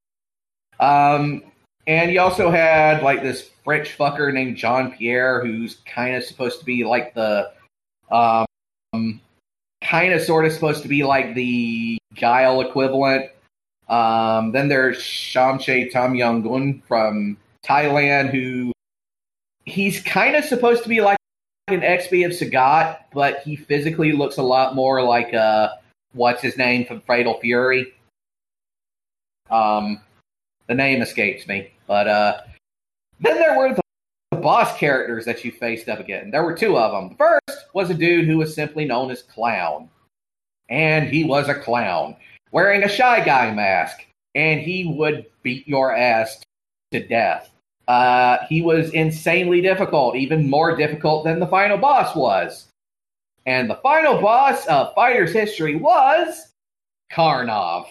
And you also had this French fucker named Jean Pierre, who's kind of supposed to be the supposed to be the Guile equivalent. Then there's Shamche Tamyongun from Thailand, who he's kind of supposed to be an XP of Sagat, but he physically looks a lot more like what's his name from Fatal Fury. The name escapes me, but then there were the boss characters that you faced up again. There were two of them. The first was a dude who was simply known as Clown, and he was a clown wearing a Shy Guy mask, and he would beat your ass to death. He was insanely difficult, even more difficult than the final boss was. And the final boss of Fighter's History was Karnov.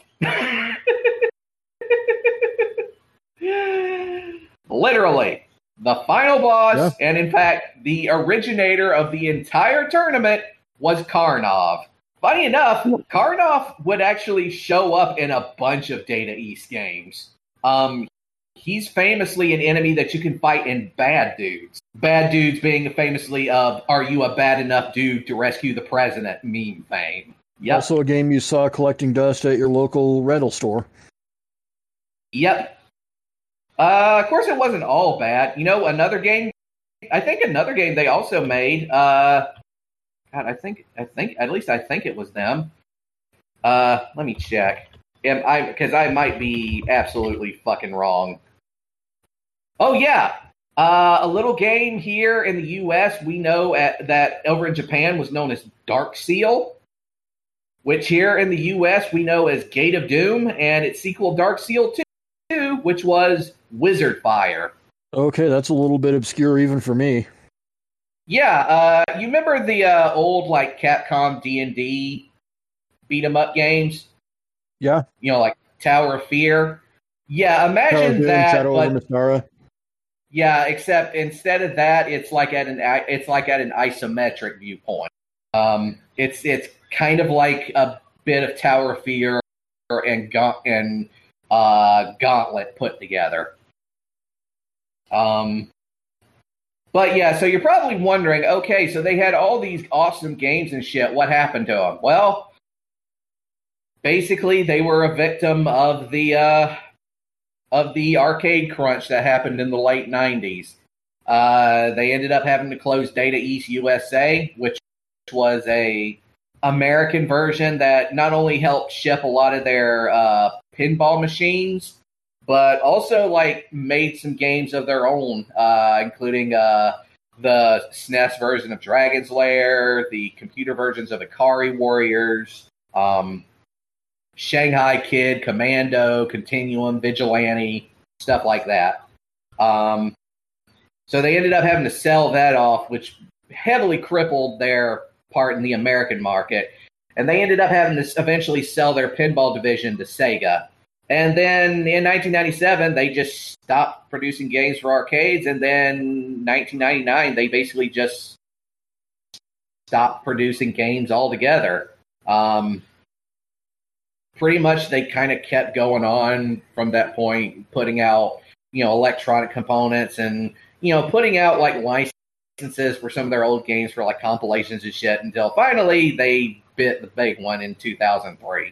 Literally, the final boss, and in fact, the originator of the entire tournament was Karnov. Funny enough, Karnov would actually show up in a bunch of Data East games. He's famously an enemy that you can fight in Bad Dudes. Bad Dudes being famously of "Are you a bad enough dude to rescue the president?" meme fame. Yep. Also a game you saw collecting dust at your local rental store. Yep. Of course, it wasn't all bad. Another game they also made. I think it was them. Let me check. Because I might be absolutely fucking wrong. Oh yeah, a little game here in the U.S. we know that over in Japan was known as Dark Seal, which here in the U.S. we know as Gate of Doom, and its sequel Dark Seal 2, which was Wizard Fire. Okay, that's a little bit obscure even for me. Yeah, you remember the old Capcom D&D beat 'em up games? Yeah. Tower of Fear. Yeah, imagine that. Shadow over Mystara. Yeah, except instead of that, it's at an isometric viewpoint. It's kind of like a bit of Tower of Fear and Gauntlet put together. But yeah, so you're probably wondering, okay, so they had all these awesome games and shit. What happened to them? Well, basically, they were a victim of the arcade crunch that happened in the late 90s. They ended up having to close Data East USA, which was a American version that not only helped ship a lot of their pinball machines, but also made some games of their own, including the SNES version of Dragon's Lair, the computer versions of Ikari Warriors, Shanghai Kid, Commando, Continuum, Vigilante, stuff like that. So they ended up having to sell that off, which heavily crippled their part in the American market. And they ended up having to eventually sell their pinball division to Sega. And then in 1997, they just stopped producing games for arcades. And then 1999, they basically just stopped producing games altogether. Pretty much they kind of kept going on from that point, putting out, electronic components and, putting out like licenses for some of their old games for like compilations and shit until finally they bit the big one in 2003.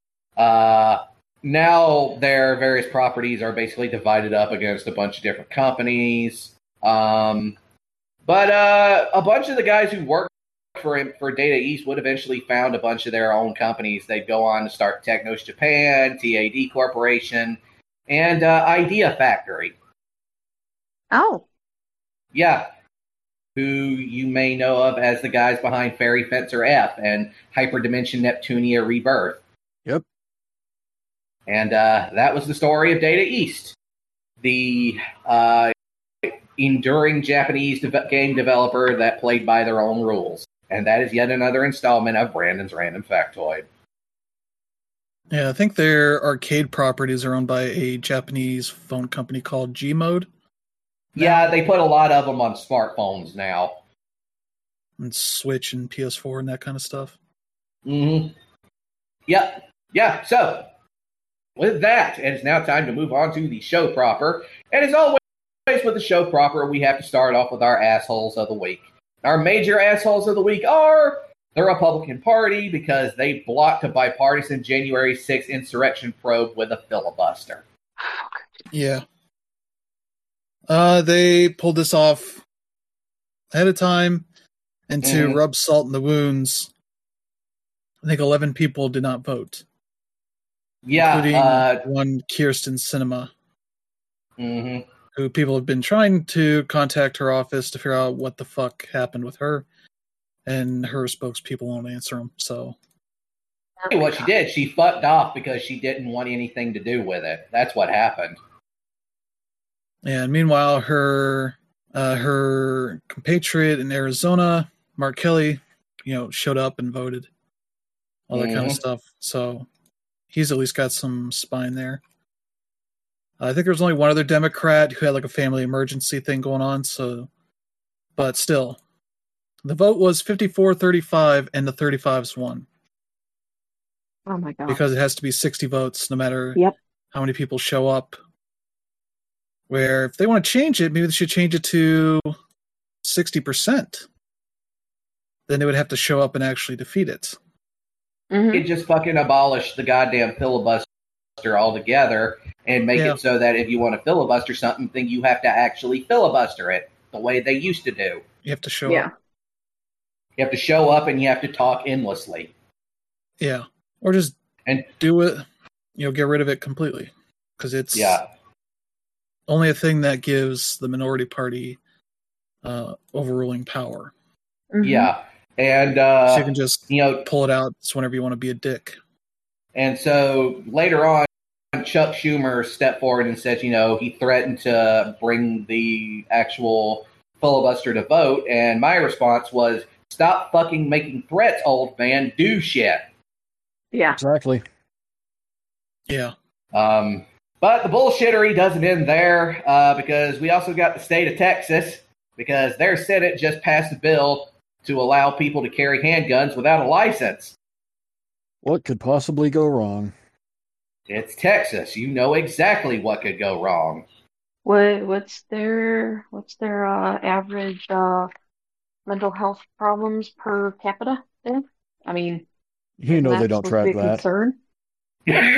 Now their various properties are basically divided up against a bunch of different companies. But a bunch of the guys who worked for Data East would eventually found a bunch of their own companies. They'd go on to start Technos Japan, TAD Corporation, and Idea Factory. Oh. Yeah. Who you may know of as the guys behind Fairy Fencer F and Hyperdimension Neptunia Rebirth. Yep. And that was the story of Data East, the enduring Japanese game developer that played by their own rules. And that is yet another installment of Brandon's Random Factoid. Yeah, I think their arcade properties are owned by a Japanese phone company called Gmode. Yeah, they put a lot of them on smartphones now. And Switch and PS4 and that kind of stuff. Mm-hmm. Yep. Yeah, so with that, it is now time to move on to the show proper. And as always with the show proper, we have to start off with our assholes of the week. Our major assholes of the week are the Republican Party because they blocked a bipartisan January 6th insurrection probe with a filibuster. Yeah. They pulled this off ahead of time, and to rub salt in the wounds, I think 11 people did not vote. Yeah. Including one Kirsten Sinema. Mm-hmm. Who people have been trying to contact her office to figure out what the fuck happened with her, and her spokespeople won't answer them. So, what she did, she fucked off because she didn't want anything to do with it. That's what happened. And meanwhile, her compatriot in Arizona, Mark Kelly, showed up and voted, all that kind of stuff. So, he's at least got some spine there. I think there was only one other Democrat who had like a family emergency thing going on. So, but still, the vote was 54-35, and the 35s won. Oh my god! Because it has to be 60 votes, no matter how many people show up. Where if they want to change it, maybe they should change it to 60%. Then they would have to show up and actually defeat it. Mm-hmm. It just fucking abolished the goddamn filibuster altogether and make it so that if you want to filibuster something, then you have to actually filibuster it the way they used to do. You have to show up. You have to show up and you have to talk endlessly. Yeah. Or just do it, get rid of it completely. Because it's only a thing that gives the minority party overruling power. Mm-hmm. Yeah. And so you can just pull it out whenever you want to be a dick. And so later on, Chuck Schumer stepped forward and said, he threatened to bring the actual filibuster to vote. And my response was, stop fucking making threats, old man. Do shit. Yeah. Exactly. Yeah. But the bullshittery doesn't end there because we also got the state of Texas because their Senate just passed a bill to allow people to carry handguns without a license. What could possibly go wrong? It's Texas. You know exactly what could go wrong. What's their average mental health problems per capita then? I mean, they don't track that. Concern? Yeah.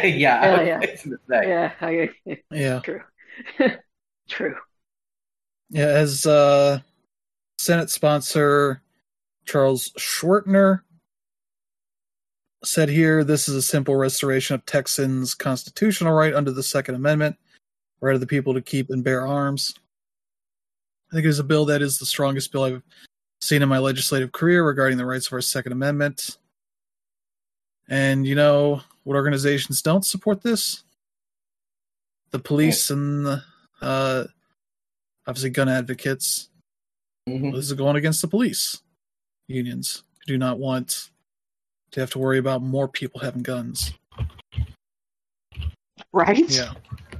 Yeah. True. True. Yeah, as Senate sponsor Charles Schwertner said here, this is a simple restoration of Texans' constitutional right under the Second Amendment, right of the people to keep and bear arms. I think it is a bill that is the strongest bill I've seen in my legislative career regarding the rights of our Second Amendment. And what organizations don't support this? The police and obviously gun advocates. Mhm. This is going against the police unions who do not want to have to worry about more people having guns. Right? Yeah,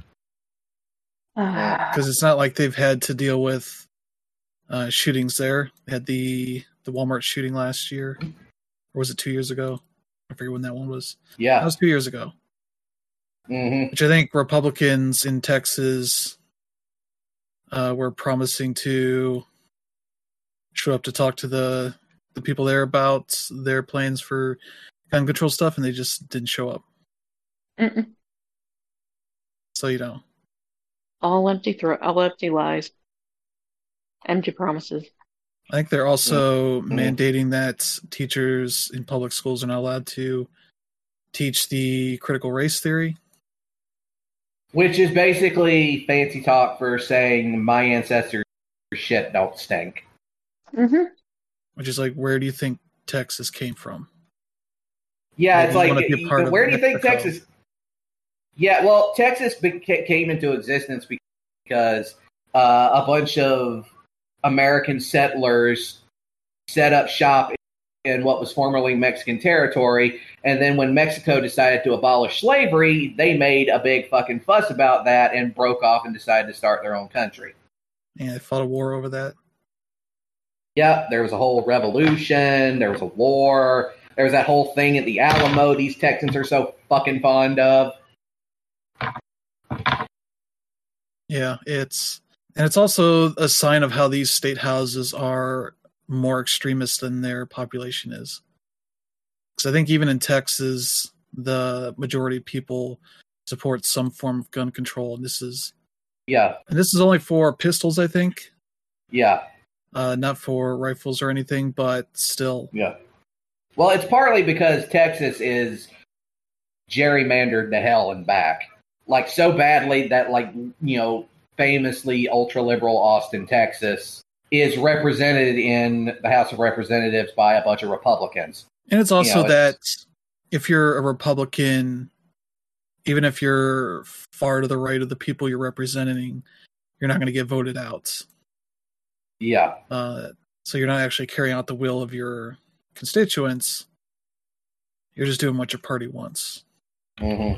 Ah, because it's not like they've had to deal with shootings there. They had the Walmart shooting last year, or was it 2 years ago? I forget when that one was. That Yeah. was 2 years ago. hmm Which I think Republicans in Texas were promising to show up to talk to the people there about their plans for gun control stuff, and they just didn't show up. mm-mm. So, you know, All empty lies, empty promises. I think they're also Mm-hmm. mandating that teachers in public schools are not allowed to teach the critical race theory. Which is basically fancy talk for saying my ancestors' shit don't stink. Mm-hmm. Which is like, where do you think Texas came from? Yeah, Maybe it's you like, wanna be a part of where do you think Mexico. Texas? Yeah, well, Texas came into existence because a bunch of American settlers set up shop in what was formerly Mexican territory, and then when Mexico decided to abolish slavery, they made a big fucking fuss about that and broke off and decided to start their own country. And they fought a war over that. Yeah, there was a whole revolution, there was a war, there was that whole thing at the Alamo these Texans are so fucking fond of. Yeah, it's also a sign of how these state houses are more extremist than their population is. Because I think even in Texas, the majority of people support some form of gun control, and this is only for pistols, I think. Yeah. Not for rifles or anything, but still. Yeah. Well, it's partly because Texas is gerrymandered to hell and back. Like, so badly that, like, you know, famously ultra-liberal Austin, Texas, is represented in the House of Representatives by a bunch of Republicans. And it's also that if you're a Republican, even if you're far to the right of the people you're representing, you're not going to get voted out. Yeah. So you're not actually carrying out the will of your constituents. You're just doing what your party wants. Mm-hmm.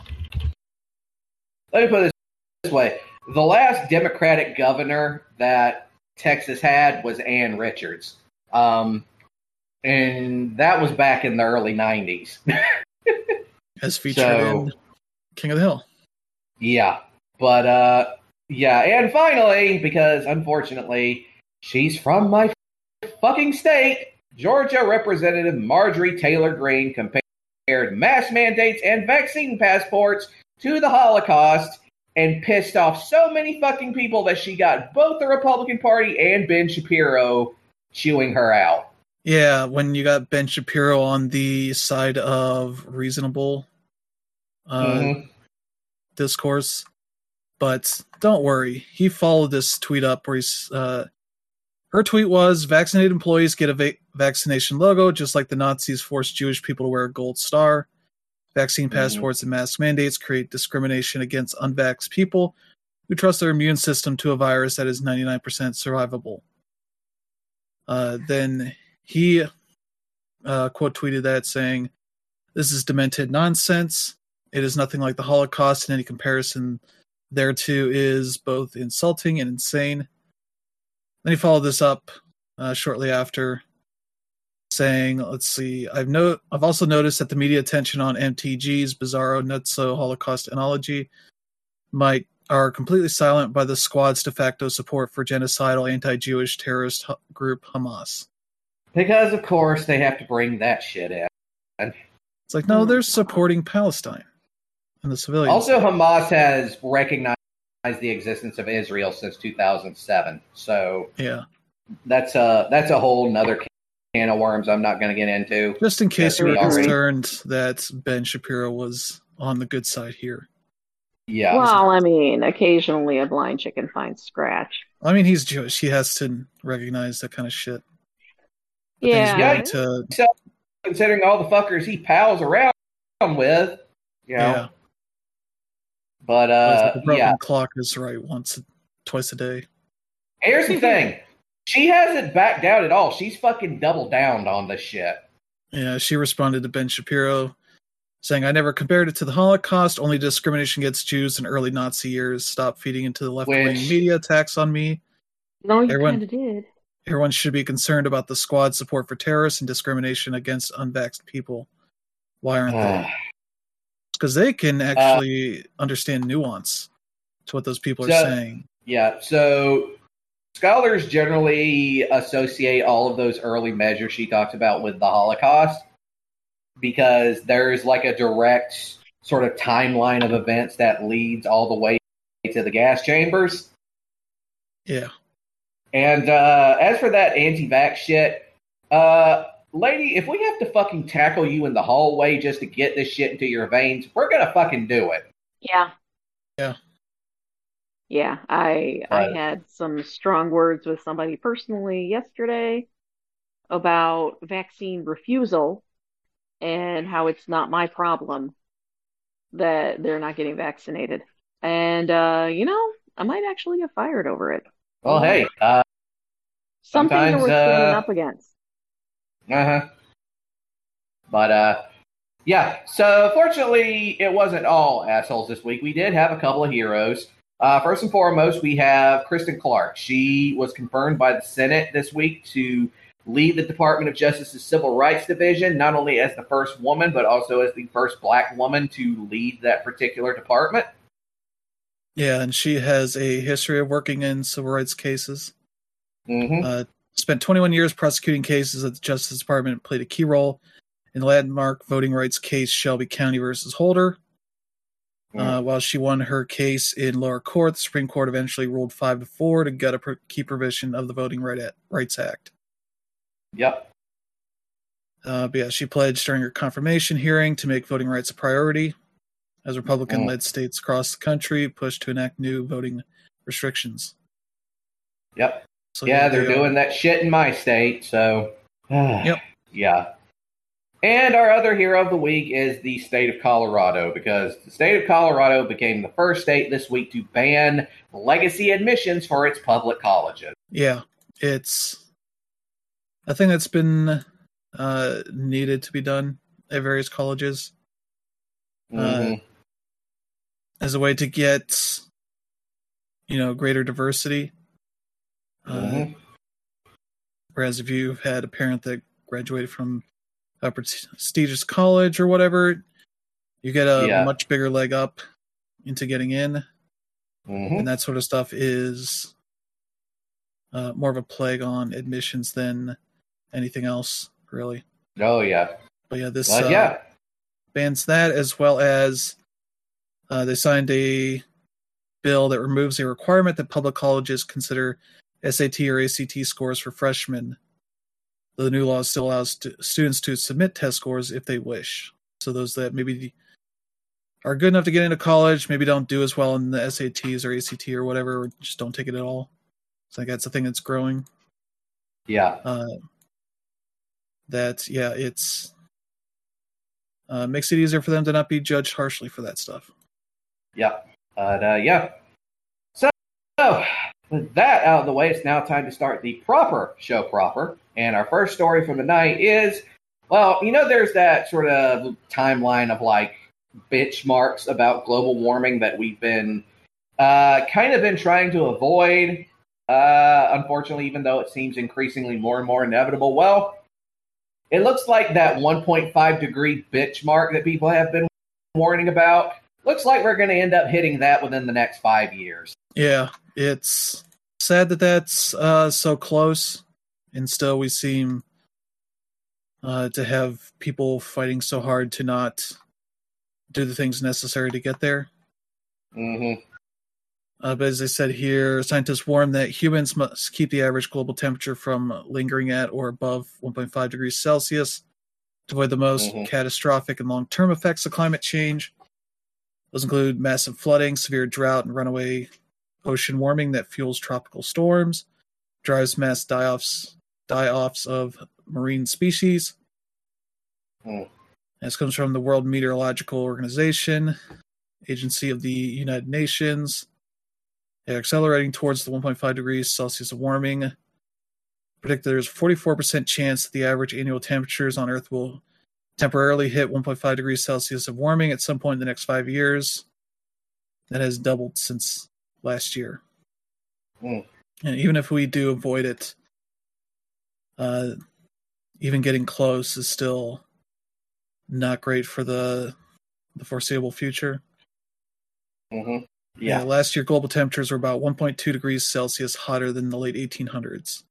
Let me put it this way. The last Democratic governor that Texas had was Ann Richards. And that was back in the early 90s. As featured in King of the Hill. Yeah. But, yeah. And finally, because unfortunately, she's from my fucking state, Georgia Representative Marjorie Taylor Greene compared mask mandates and vaccine passports to the Holocaust and pissed off so many fucking people that she got both the Republican Party and Ben Shapiro chewing her out. Yeah, when you got Ben Shapiro on the side of reasonable discourse. But don't worry, he followed this tweet up where he's... her tweet was, vaccinated employees get a vaccination logo, just like the Nazis forced Jewish people to wear a gold star. Vaccine passports and mask mandates create discrimination against unvaxxed people who trust their immune system to a virus that is 99% survivable. Then he quote tweeted that saying, "This is demented nonsense. It is nothing like the Holocaust, and any comparison thereto is both insulting and insane." Then he followed this up shortly after, saying, let's see, I've also noticed that the media attention on MTG's Bizarro Nutso Holocaust Analogy are completely silent by the squad's de facto support for genocidal anti-Jewish terrorist group Hamas. Because, of course, they have to bring that shit in. It's like, no, they're supporting Palestine and the civilians. Also, Hamas has recognized the existence of Israel since 2007. So yeah, that's a whole nother can of worms I'm not going to get into. Just in case you were concerned that Ben Shapiro was on the good side here. Yeah. Well, I mean, occasionally a blind chicken finds scratch. I mean, he's Jewish. He has to recognize that kind of shit. But Yeah. Considering all the fuckers he pals around with, you know. Yeah. But, the broken clock is right twice a day. Here's the thing. She hasn't backed down at all. She's fucking doubled down on this shit. Yeah, she responded to Ben Shapiro, saying, "I never compared it to the Holocaust, only discrimination against Jews in early Nazi years. Stop feeding into the left-wing media attacks on me. No, you kind of did. Everyone should be concerned about the squad's support for terrorists and discrimination against unvaxxed people. Why aren't they? Because they can actually understand nuance to what those people are saying." Yeah, so scholars generally associate all of those early measures she talked about with the Holocaust because there's like a direct sort of timeline of events that leads all the way to the gas chambers. Yeah. And as for that anti-vax shit, lady, if we have to fucking tackle you in the hallway just to get this shit into your veins, we're gonna fucking do it. Yeah. Yeah. Yeah, I had some strong words with somebody personally yesterday about vaccine refusal and how it's not my problem that they're not getting vaccinated. And, I might actually get fired over it. Well, hey. Some things are worth standing up against. But, yeah. So, fortunately, it wasn't all assholes this week. We did have a couple of heroes. First and foremost, we have Kristen Clark. She was confirmed by the Senate this week to lead the Department of Justice's Civil Rights Division, not only as the first woman, but also as the first black woman to lead that particular department. Yeah, and she has a history of working in civil rights cases. Spent 21 years prosecuting cases at the Justice Department, played a key role in the landmark voting rights case Shelby County versus Holder. While she won her case in lower court, the Supreme Court eventually ruled 5-4 to gut a key provision of the Voting Rights Act. Yep. But yeah, she pledged during her confirmation hearing to make voting rights a priority as Republican-led states across the country push to enact new voting restrictions. Yep. So yeah, they're doing that shit in my state, so... Yep. Yeah. And our other hero of the week is the state of Colorado, because the state of Colorado became the first state this week to ban legacy admissions for its public colleges. Yeah, it's a thing that's been needed to be done at various colleges as a way to get, greater diversity. Whereas if you've had a parent that graduated from a prestigious college or whatever, you get a much bigger leg up into getting in. And that sort of stuff is more of a plague on admissions than anything else, really. Oh, yeah. But yeah, this bans that, as well as they signed a bill that removes a requirement that public colleges consider SAT or ACT scores for freshmen. The new law still allows students to submit test scores if they wish. So those that maybe are good enough to get into college, maybe don't do as well in the SATs or ACT or whatever, or just don't take it at all. So I think that's a thing that's growing. Yeah. It's makes it easier for them to not be judged harshly for that stuff. Yeah. So, with that out of the way, it's now time to start the show proper. And our first story from the night is, there's that sort of timeline of like bitch marks about global warming that we've been kind of been trying to avoid. Unfortunately, even though it seems increasingly more and more inevitable. Well, it looks like that 1.5 degree bitch mark that people have been warning about, looks like we're going to end up hitting that within the next 5 years. Yeah, it's sad that that's so close, and still we seem to have people fighting so hard to not do the things necessary to get there. But as I said here, scientists warn that humans must keep the average global temperature from lingering at or above 1.5 degrees Celsius to avoid the most catastrophic and long-term effects of climate change. Those include massive flooding, severe drought, and runaway ocean warming that fuels tropical storms, drives mass die-offs of marine species. This comes from the World Meteorological Organization, agency of the United Nations. They're accelerating towards the 1.5 degrees Celsius of warming. predict there's 44% chance that the average annual temperatures on Earth will temporarily hit 1.5 degrees Celsius of warming at some point in the next 5 years. That has doubled since last year. And even if we do avoid it, even getting close is still not great for the foreseeable future. Yeah. Last year, global temperatures were about 1.2 degrees Celsius hotter than the late 1800s.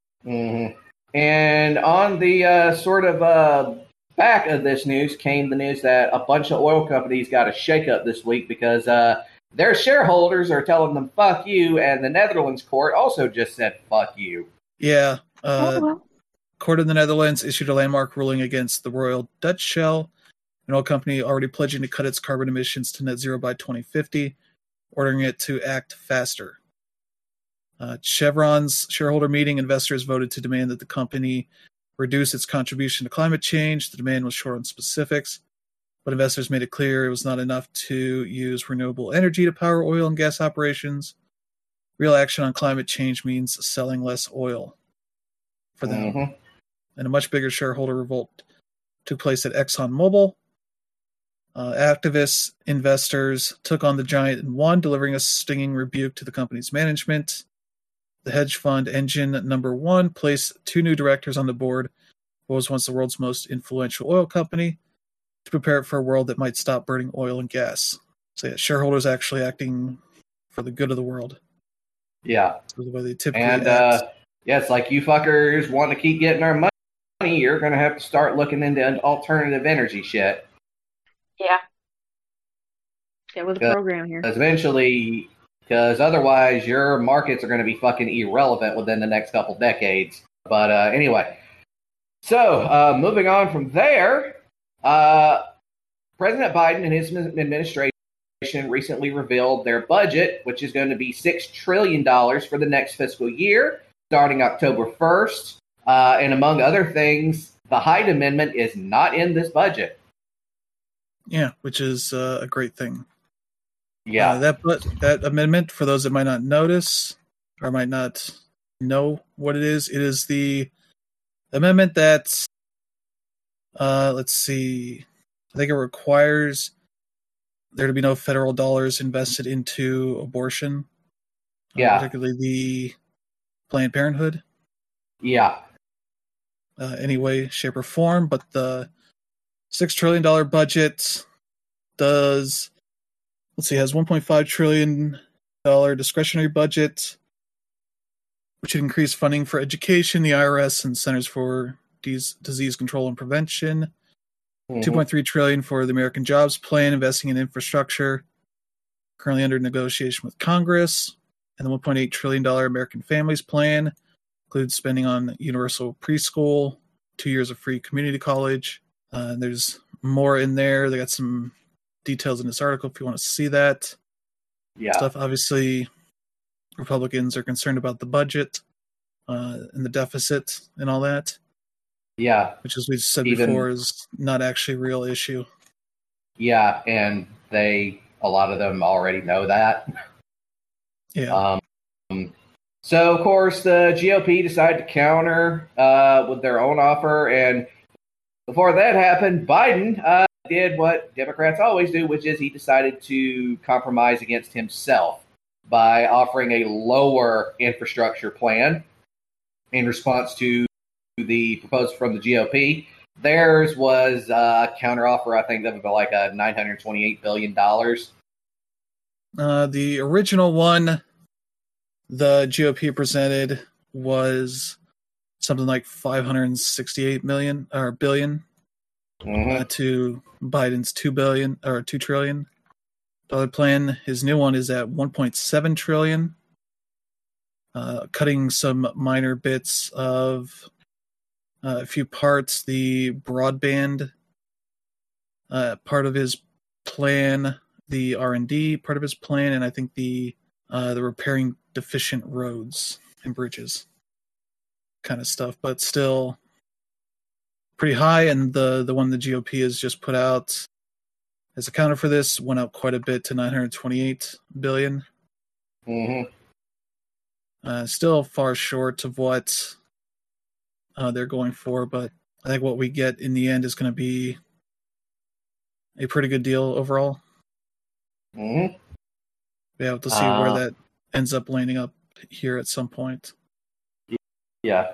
And on the sort of back of this news came the news that a bunch of oil companies got a shakeup this week because their shareholders are telling them fuck you, and the Netherlands court also just said fuck you. Yeah. Court of the Netherlands issued a landmark ruling against the Royal Dutch Shell, an oil company already pledging to cut its carbon emissions to net zero by 2050, ordering it to act faster. Chevron's shareholder meeting, investors voted to demand that the company reduce its contribution to climate change. The demand was short on specifics, but investors made it clear it was not enough to use renewable energy to power oil and gas operations. Real action on climate change means selling less oil for them. And a much bigger shareholder revolt took place at ExxonMobil. Activists, investors took on the giant and won, delivering a stinging rebuke to the company's management. The hedge fund Engine Number One placed 2 new directors on the board of what was once the world's most influential oil company to prepare it for a world that might stop burning oil and gas. So yeah, shareholders actually acting for the good of the world. Yeah. The way they typically and it's like you fuckers want to keep getting our money, you're going to have to start looking into alternative energy shit. Yeah. Get with the program here. Because otherwise your markets are going to be fucking irrelevant within the next couple decades. But anyway. So, moving on from there, President Biden and his administration recently revealed their budget, which is going to be $6 trillion for the next fiscal year, starting October 1st. And among other things, the Hyde Amendment is not in this budget. Yeah, which is a great thing. Yeah. That amendment, for those that might not notice or might not know what it is the amendment that, let's see, I think it requires there to be no federal dollars invested into abortion. Yeah. Particularly the Planned Parenthood. Yeah. Any way, shape, or form. But the $6 trillion budget has $1.5 trillion discretionary budget, which would increase funding for education, the IRS, and Centers for Disease Control and Prevention. $2.3 trillion for the American Jobs Plan, investing in infrastructure, currently under negotiation with Congress. And the $1.8 trillion American Families Plan includes spending on universal preschool, 2 years of free community college. There's more in there. They got some details in this article if you want to see that. Yeah. Stuff. Obviously, Republicans are concerned about the budget and the deficit and all that. Yeah. Which, as we've said before, is not actually a real issue. Yeah, and a lot of them already know that. Yeah. So, of course, the GOP decided to counter with their own offer, and before that happened, Biden did what Democrats always do, which is he decided to compromise against himself by offering a lower infrastructure plan in response to the proposal from the GOP. Theirs was a counteroffer, I think, of like $928 billion. The original one the GOP presented was something like $568 billion to Biden's $2 trillion plan. His new one is at $1.7 trillion, cutting some minor bits of a few parts. The broadband part of his plan, the R&D part of his plan, and I think the repairing deficient roads and bridges kind of stuff, but still pretty high. And the one the GOP has just put out as a counter for this went up quite a bit to $928 billion. Still far short of what they're going for, but I think what we get in the end is going to be a pretty good deal overall. Mm-hmm. We have to see where that ends up landing up here at some point. Yeah.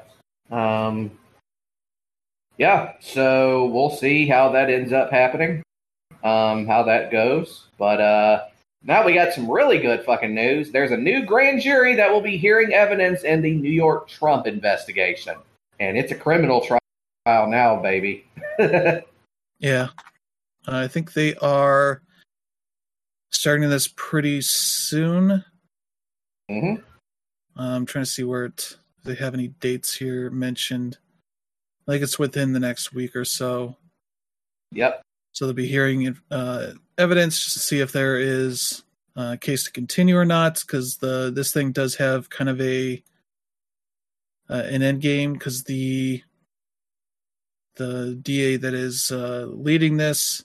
Yeah, so we'll see how that ends up happening, how that goes. But now we got some really good fucking news. There's a new grand jury that will be hearing evidence in the New York Trump investigation. And it's a criminal trial now, baby. Yeah. I think they are starting this pretty soon. Mm-hmm. I'm trying to see where they have any dates here mentioned. I think it's within the next week or so. Yep. So they'll be hearing evidence just to see if there is a case to continue or not, because this thing does have kind of an end game, because the DA that is leading this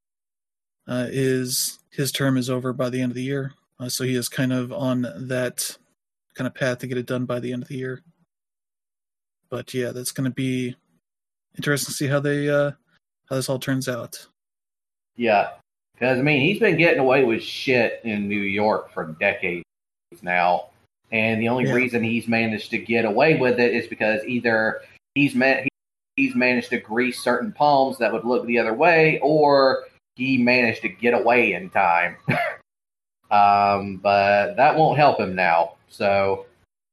his term is over by the end of the year. So he is kind of on that kind of path to get it done by the end of the year. But yeah, that's going to be interesting to see how this all turns out. Yeah, because, I mean, he's been getting away with shit in New York for decades now. And the only reason he's managed to get away with it is because either he's managed to grease certain palms that would look the other way, or he managed to get away in time. But that won't help him now. So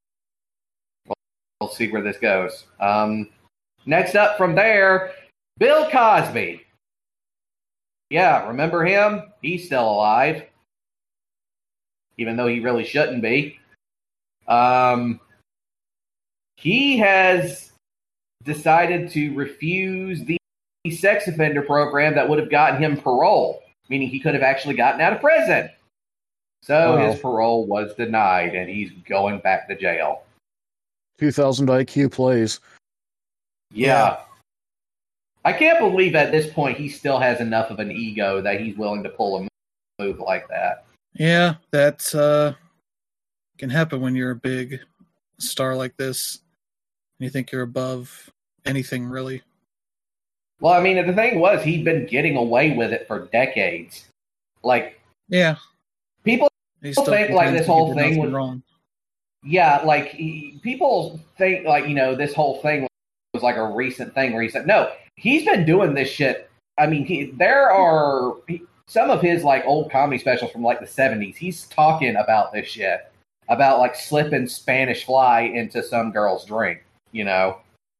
we'll see where this goes. Next up from there, Bill Cosby. Yeah, remember him? He's still alive, even though he really shouldn't be. He has decided to refuse the sex offender program that would have gotten him parole, meaning he could have actually gotten out of prison. So his parole was denied, and he's going back to jail. 2,000 IQ plays. Yeah. I can't believe at this point he still has enough of an ego that he's willing to pull a move like that. Yeah, that can happen when you're a big star like this. And you think you're above anything, really. Well, I mean, the thing was, he'd been getting away with it for decades. Like, yeah, people think like this whole thing was wrong. Yeah, like people think like, you know, this whole thing was like a recent thing. No, he's been doing this shit. I mean, there are some of his like old comedy specials from like the 70s. He's talking about this shit, about like slipping Spanish fly into some girl's drink. You know,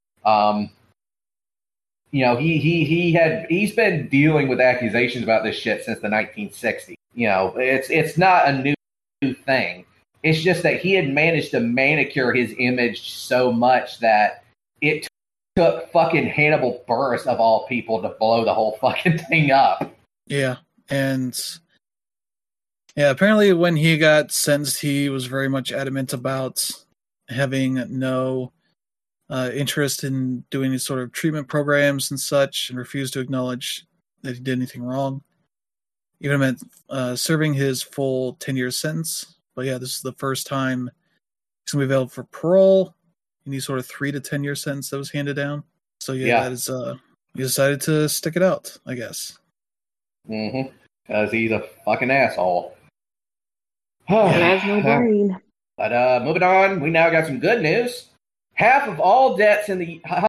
he's been dealing with accusations about this shit since the 1960s. You know, it's not a new thing. It's just that he had managed to manicure his image so much that it took fucking Hannibal Buress, of all people, to blow the whole fucking thing up. Yeah, and apparently when he got sentenced, he was very much adamant about having no interest in doing these sort of treatment programs and such, and refused to acknowledge that he did anything wrong. Even meant serving his full 10-year sentence. But yeah, this is the first time he's going to be available for parole in these sort of 3 to 10 year sentence that was handed down. So yeah. That is, he decided to stick it out, I guess. Mm-hmm. Because he's a fucking asshole. He has no brain. But moving on, we now got some good news. Half of all adults in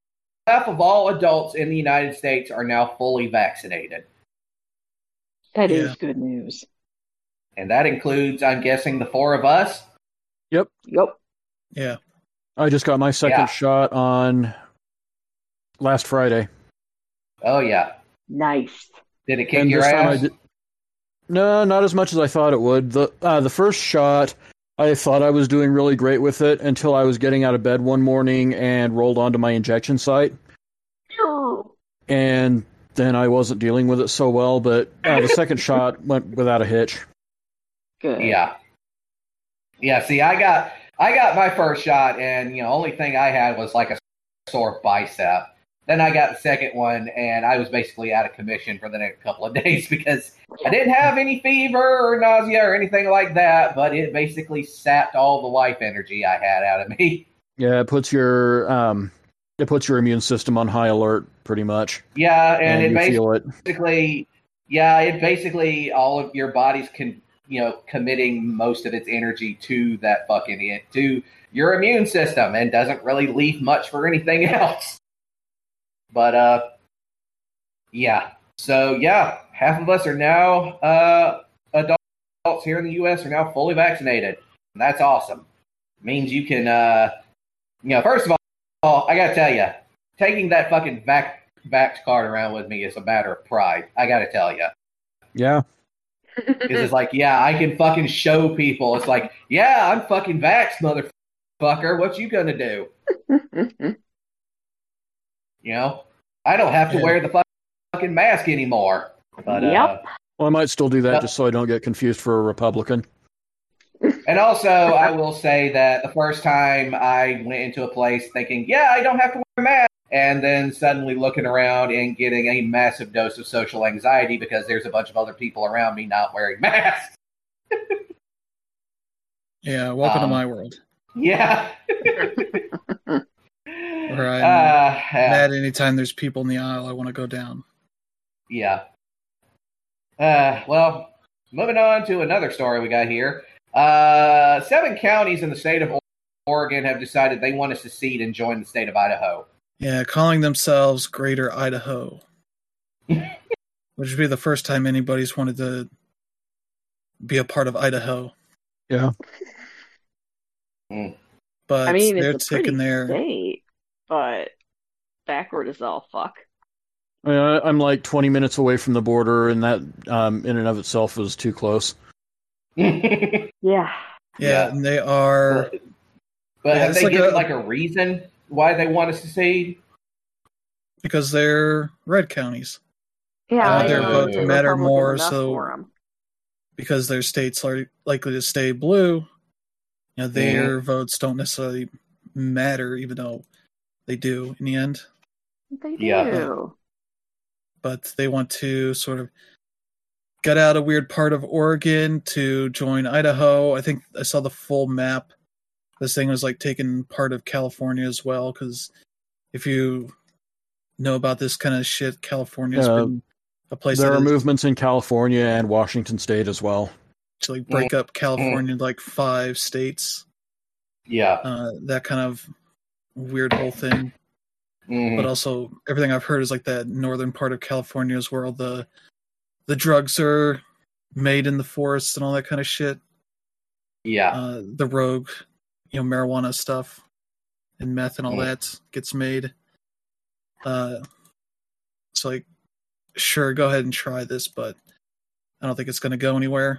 the United States are now fully vaccinated. That is good news. And that includes, I'm guessing, the 4 of us? Yep. Yeah. I just got my second shot on last Friday. Oh, yeah. Nice. Did it kick your ass? No, not as much as I thought it would. The first shot, I thought I was doing really great with it until I was getting out of bed one morning and rolled onto my injection site. And then I wasn't dealing with it so well, but the second shot went without a hitch. Good. Yeah. See, I got my first shot, and only thing I had was like a sore bicep. Then I got the second one, and I was basically out of commission for the next couple of days because I didn't have any fever or nausea or anything like that, but it basically sapped all the life energy I had out of me. Yeah, it puts your It puts your immune system on high alert, pretty much. Yeah, and you feel it. It basically all of your body's committing most of its energy to that to your immune system and doesn't really leave much for anything else. But yeah. So yeah, half of us are now adults here in the U.S. are now fully vaccinated. And that's awesome. It means you can, first of all, I gotta tell you, taking that fucking vax card around with me is a matter of pride. I gotta tell you. Yeah. Because it's like, yeah, I can fucking show people. It's like, yeah, I'm fucking vaxxed, motherfucker. What you gonna do? I don't have to wear the fucking mask anymore. But, yep. Well, I might still do that just so I don't get confused for a Republican. And also, I will say that the first time I went into a place thinking, yeah, I don't have to wear a mask, and then suddenly looking around and getting a massive dose of social anxiety because there's a bunch of other people around me not wearing masks. Yeah, welcome to my world. Yeah. Where I'm mad anytime there's people in the aisle I want to go down. Yeah. Well, moving on to another story we got here. 7 counties in the state of Oregon have decided they want to secede and join the state of Idaho. Yeah, calling themselves Greater Idaho. Which would be the first time anybody's wanted to be a part of Idaho. Yeah. But I mean, they're it's a pretty their state, but backward as all fuck. I'm like 20 minutes away from the border, and that in and of itself is too close. Yeah. Yeah, and they are... But have they given a reason why they want to secede? Because they're red counties. Yeah, their votes matter more, so because their states are likely to stay blue, their votes don't necessarily matter, even though they do in the end. They do. But they want to sort of get out a weird part of Oregon to join Idaho. I think I saw the full map. This thing was like taking part of California as well, because if you know about this kind of shit, California's been a place. There are movements in California and Washington State as well to like break up California into like 5 states. Yeah, that kind of weird whole thing. But also everything I've heard is like that northern part of California is where all the drugs are made in the forests and all that kind of shit. Yeah, the rogue, marijuana stuff and meth and all that gets made. It's like, sure, go ahead and try this, but I don't think it's going to go anywhere.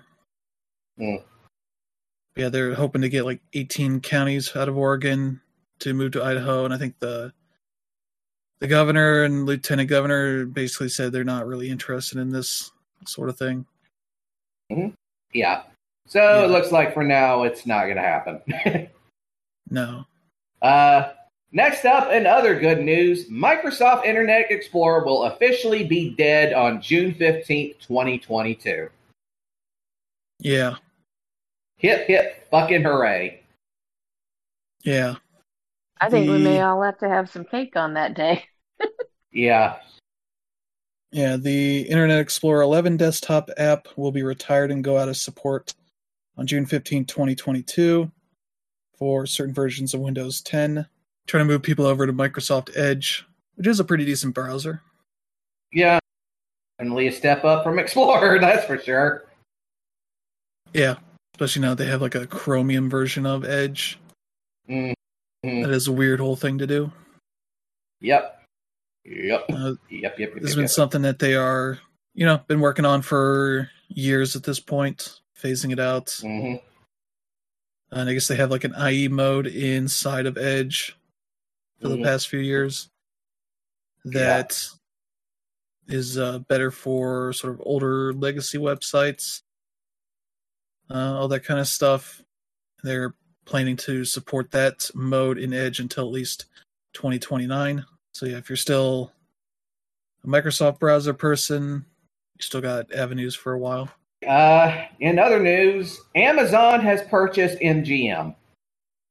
Yeah, they're hoping to get like 18 counties out of Oregon to move to Idaho, and I think the governor and lieutenant governor basically said they're not really interested in this sort of thing. Yeah. So it looks like for now it's not going to happen. No. Next up, in other good news, Microsoft Internet Explorer will officially be dead on June 15th, 2022. Yeah. Hip, hip, fucking hooray. Yeah. I think we may all have to have some cake on that day. Yeah. Yeah, the Internet Explorer 11 desktop app will be retired and go out of support on June 15, 2022 for certain versions of Windows 10. Trying to move people over to Microsoft Edge, which is a pretty decent browser. Yeah. Definitely a step up from Explorer, that's for sure. Yeah, especially now they have like a Chromium version of Edge. That is a weird whole thing to do. Yep. Yep. This has been something that they are, been working on for years at this point, phasing it out. And I guess they have like an IE mode inside of Edge for the past few years that is better for sort of older legacy websites, all that kind of stuff. They're planning to support that mode in Edge until at least 2029. So yeah, if you're still a Microsoft browser person, you still got avenues for a while. In other news, Amazon has purchased MGM.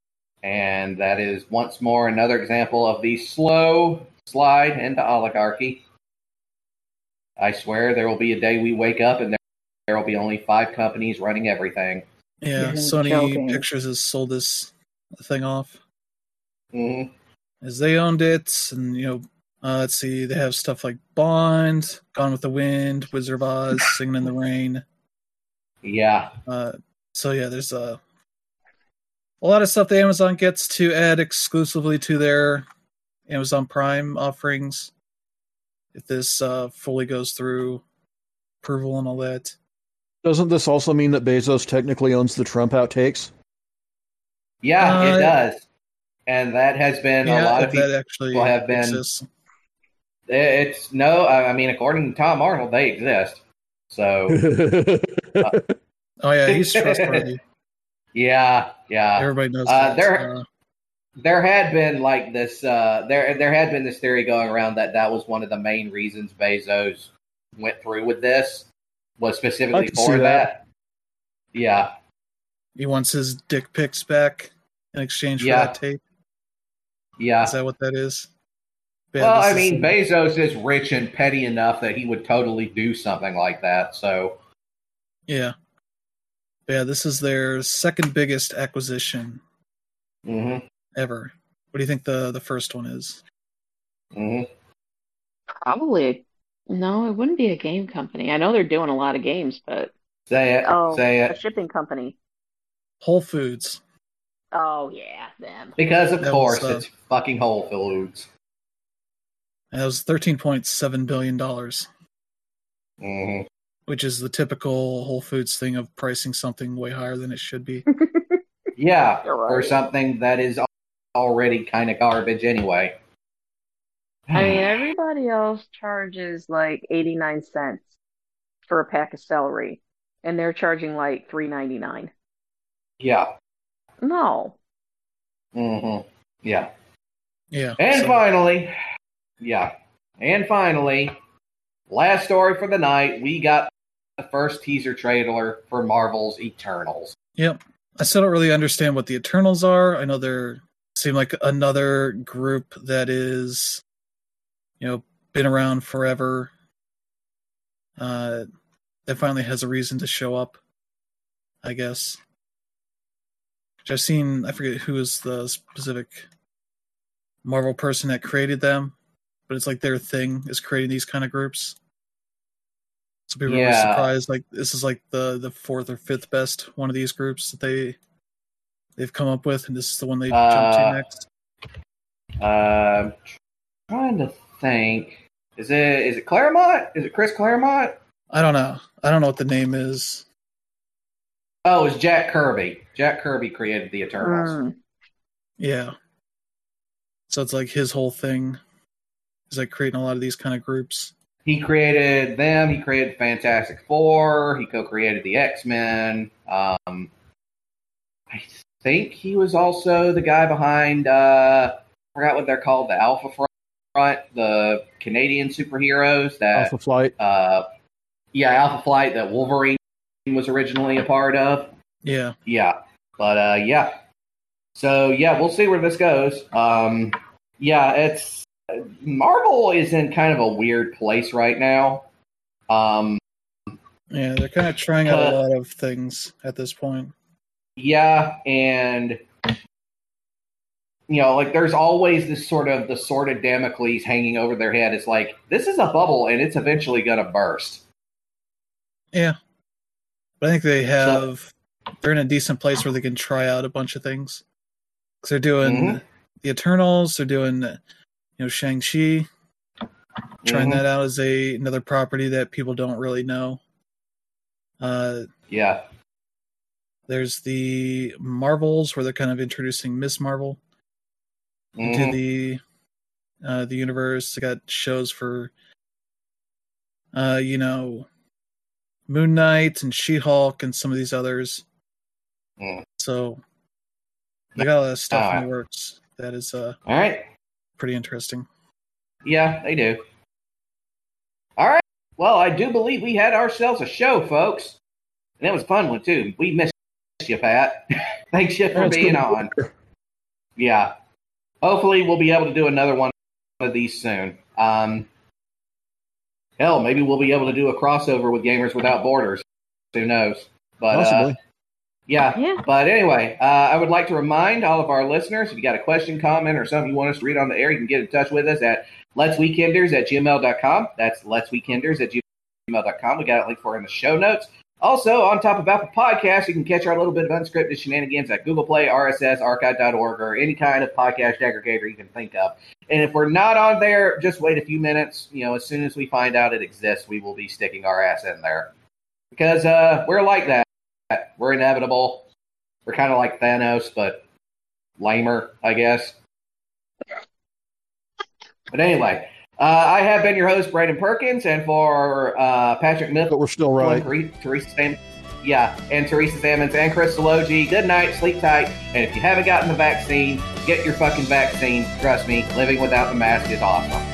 And that is once more another example of the slow slide into oligarchy. I swear there will be a day we wake up and there will be only 5 companies running everything. Yeah, You're Sony joking. Pictures has sold this thing off. Mm-hmm. As they owned it, and let's see, they have stuff like Bond, Gone with the Wind, Wizard of Oz, Singing in the Rain. Yeah. So yeah, there's a lot of stuff that Amazon gets to add exclusively to their Amazon Prime offerings. If this fully goes through approval and all that. Doesn't this also mean that Bezos technically owns the Trump outtakes? Yeah, it does. And that has been a lot of people that actually have been. Exists. It's no, I mean, according to Tom Arnold, they exist. So. Oh yeah, he's trustworthy. Yeah. Everybody knows that. There had been like this. There had been this theory going around that was one of the main reasons Bezos went through with this, was specifically for that. Yeah. He wants his dick pics back in exchange for that tape. Yeah. Is that what that is? Well, I mean, Bezos is rich and petty enough that he would totally do something like that. So. Yeah. Yeah, this is their second biggest acquisition ever. What do you think the first one is? Probably. No, it wouldn't be a game company. I know they're doing a lot of games, but... Say it. A shipping company. Whole Foods. Oh, yeah, them. Because, of course, it's fucking Whole Foods. That was $13.7 billion. Which is the typical Whole Foods thing of pricing something way higher than it should be. Yeah, right. For something that is already kind of garbage anyway. I mean, everybody else charges like 89 cents for a pack of celery, and they're charging like $3.99. Yeah. No. Yeah. Yeah. And finally, last story for the night, we got the first teaser trailer for Marvel's Eternals. Yep. I still don't really understand what the Eternals are. I know they're seem like another group that is, been around forever. That finally has a reason to show up, I guess. Which I've seen, I forget who is the specific Marvel person that created them, but it's like their thing is creating these kind of groups. So people are really surprised. Like this is like the 4th or 5th best one of these groups that they've come up with, and this is the one they jump to next. Trying to think. Is it Claremont? Is it Chris Claremont? I don't know. I don't know what the name is. Oh, it's Jack Kirby. Jack Kirby created the Eternals. Yeah. So it's like his whole thing is like creating a lot of these kind of groups. He created them. He created Fantastic Four. He co-created the X-Men. I think he was also the guy behind, I forgot what they're called, the Alpha Front, the Canadian superheroes. Alpha Flight. Alpha Flight that Wolverine was originally a part of. Yeah. Yeah. But, yeah. So, yeah, we'll see where this goes. It's... Marvel is in kind of a weird place right now. Yeah, they're kind of trying out a lot of things at this point. Yeah, and like there's always this sort of Damocles hanging over their head. It's like, this is a bubble and it's eventually going to burst. Yeah. But I think they're in a decent place where they can try out a bunch of things. Because they're doing the Eternals, they're doing Shang-Chi, trying that out as another property that people don't really know. There's the Marvels, where they're kind of introducing Miss Marvel into the universe. They got shows for, Moon Knight and She-Hulk and some of these others. So they got a lot of stuff in the works that is all right. Pretty interesting. Yeah, they do. All right. Well, I do believe we had ourselves a show, folks. And that was a fun one, too. We missed you, Pat. Thanks you for being on. Yeah. Hopefully we'll be able to do another one of these soon. Hell, maybe we'll be able to do a crossover with Gamers Without Borders. Who knows? But Possibly. Yeah. But anyway, I would like to remind all of our listeners, if you got a question, comment, or something you want us to read on the air, you can get in touch with us at letsweekenders@gmail.com. That's letsweekenders@gmail.com. We got a link for it in the show notes. Also, on top of Apple Podcasts, you can catch our little bit of unscripted shenanigans at Google Play, RSS, Archive.org, or any kind of podcast aggregator you can think of. And if we're not on there, just wait a few minutes. As soon as we find out it exists, we will be sticking our ass in there. Because we're like that. We're inevitable. We're kind of like Thanos, but lamer, I guess. But anyway, I have been your host, Brandon Perkins, and for Patrick Mifflin, but we're still right. Teresa Salmons, and Teresa Salmons and Chris Delogie, good night, sleep tight, and if you haven't gotten the vaccine, get your fucking vaccine. Trust me, living without the mask is awesome.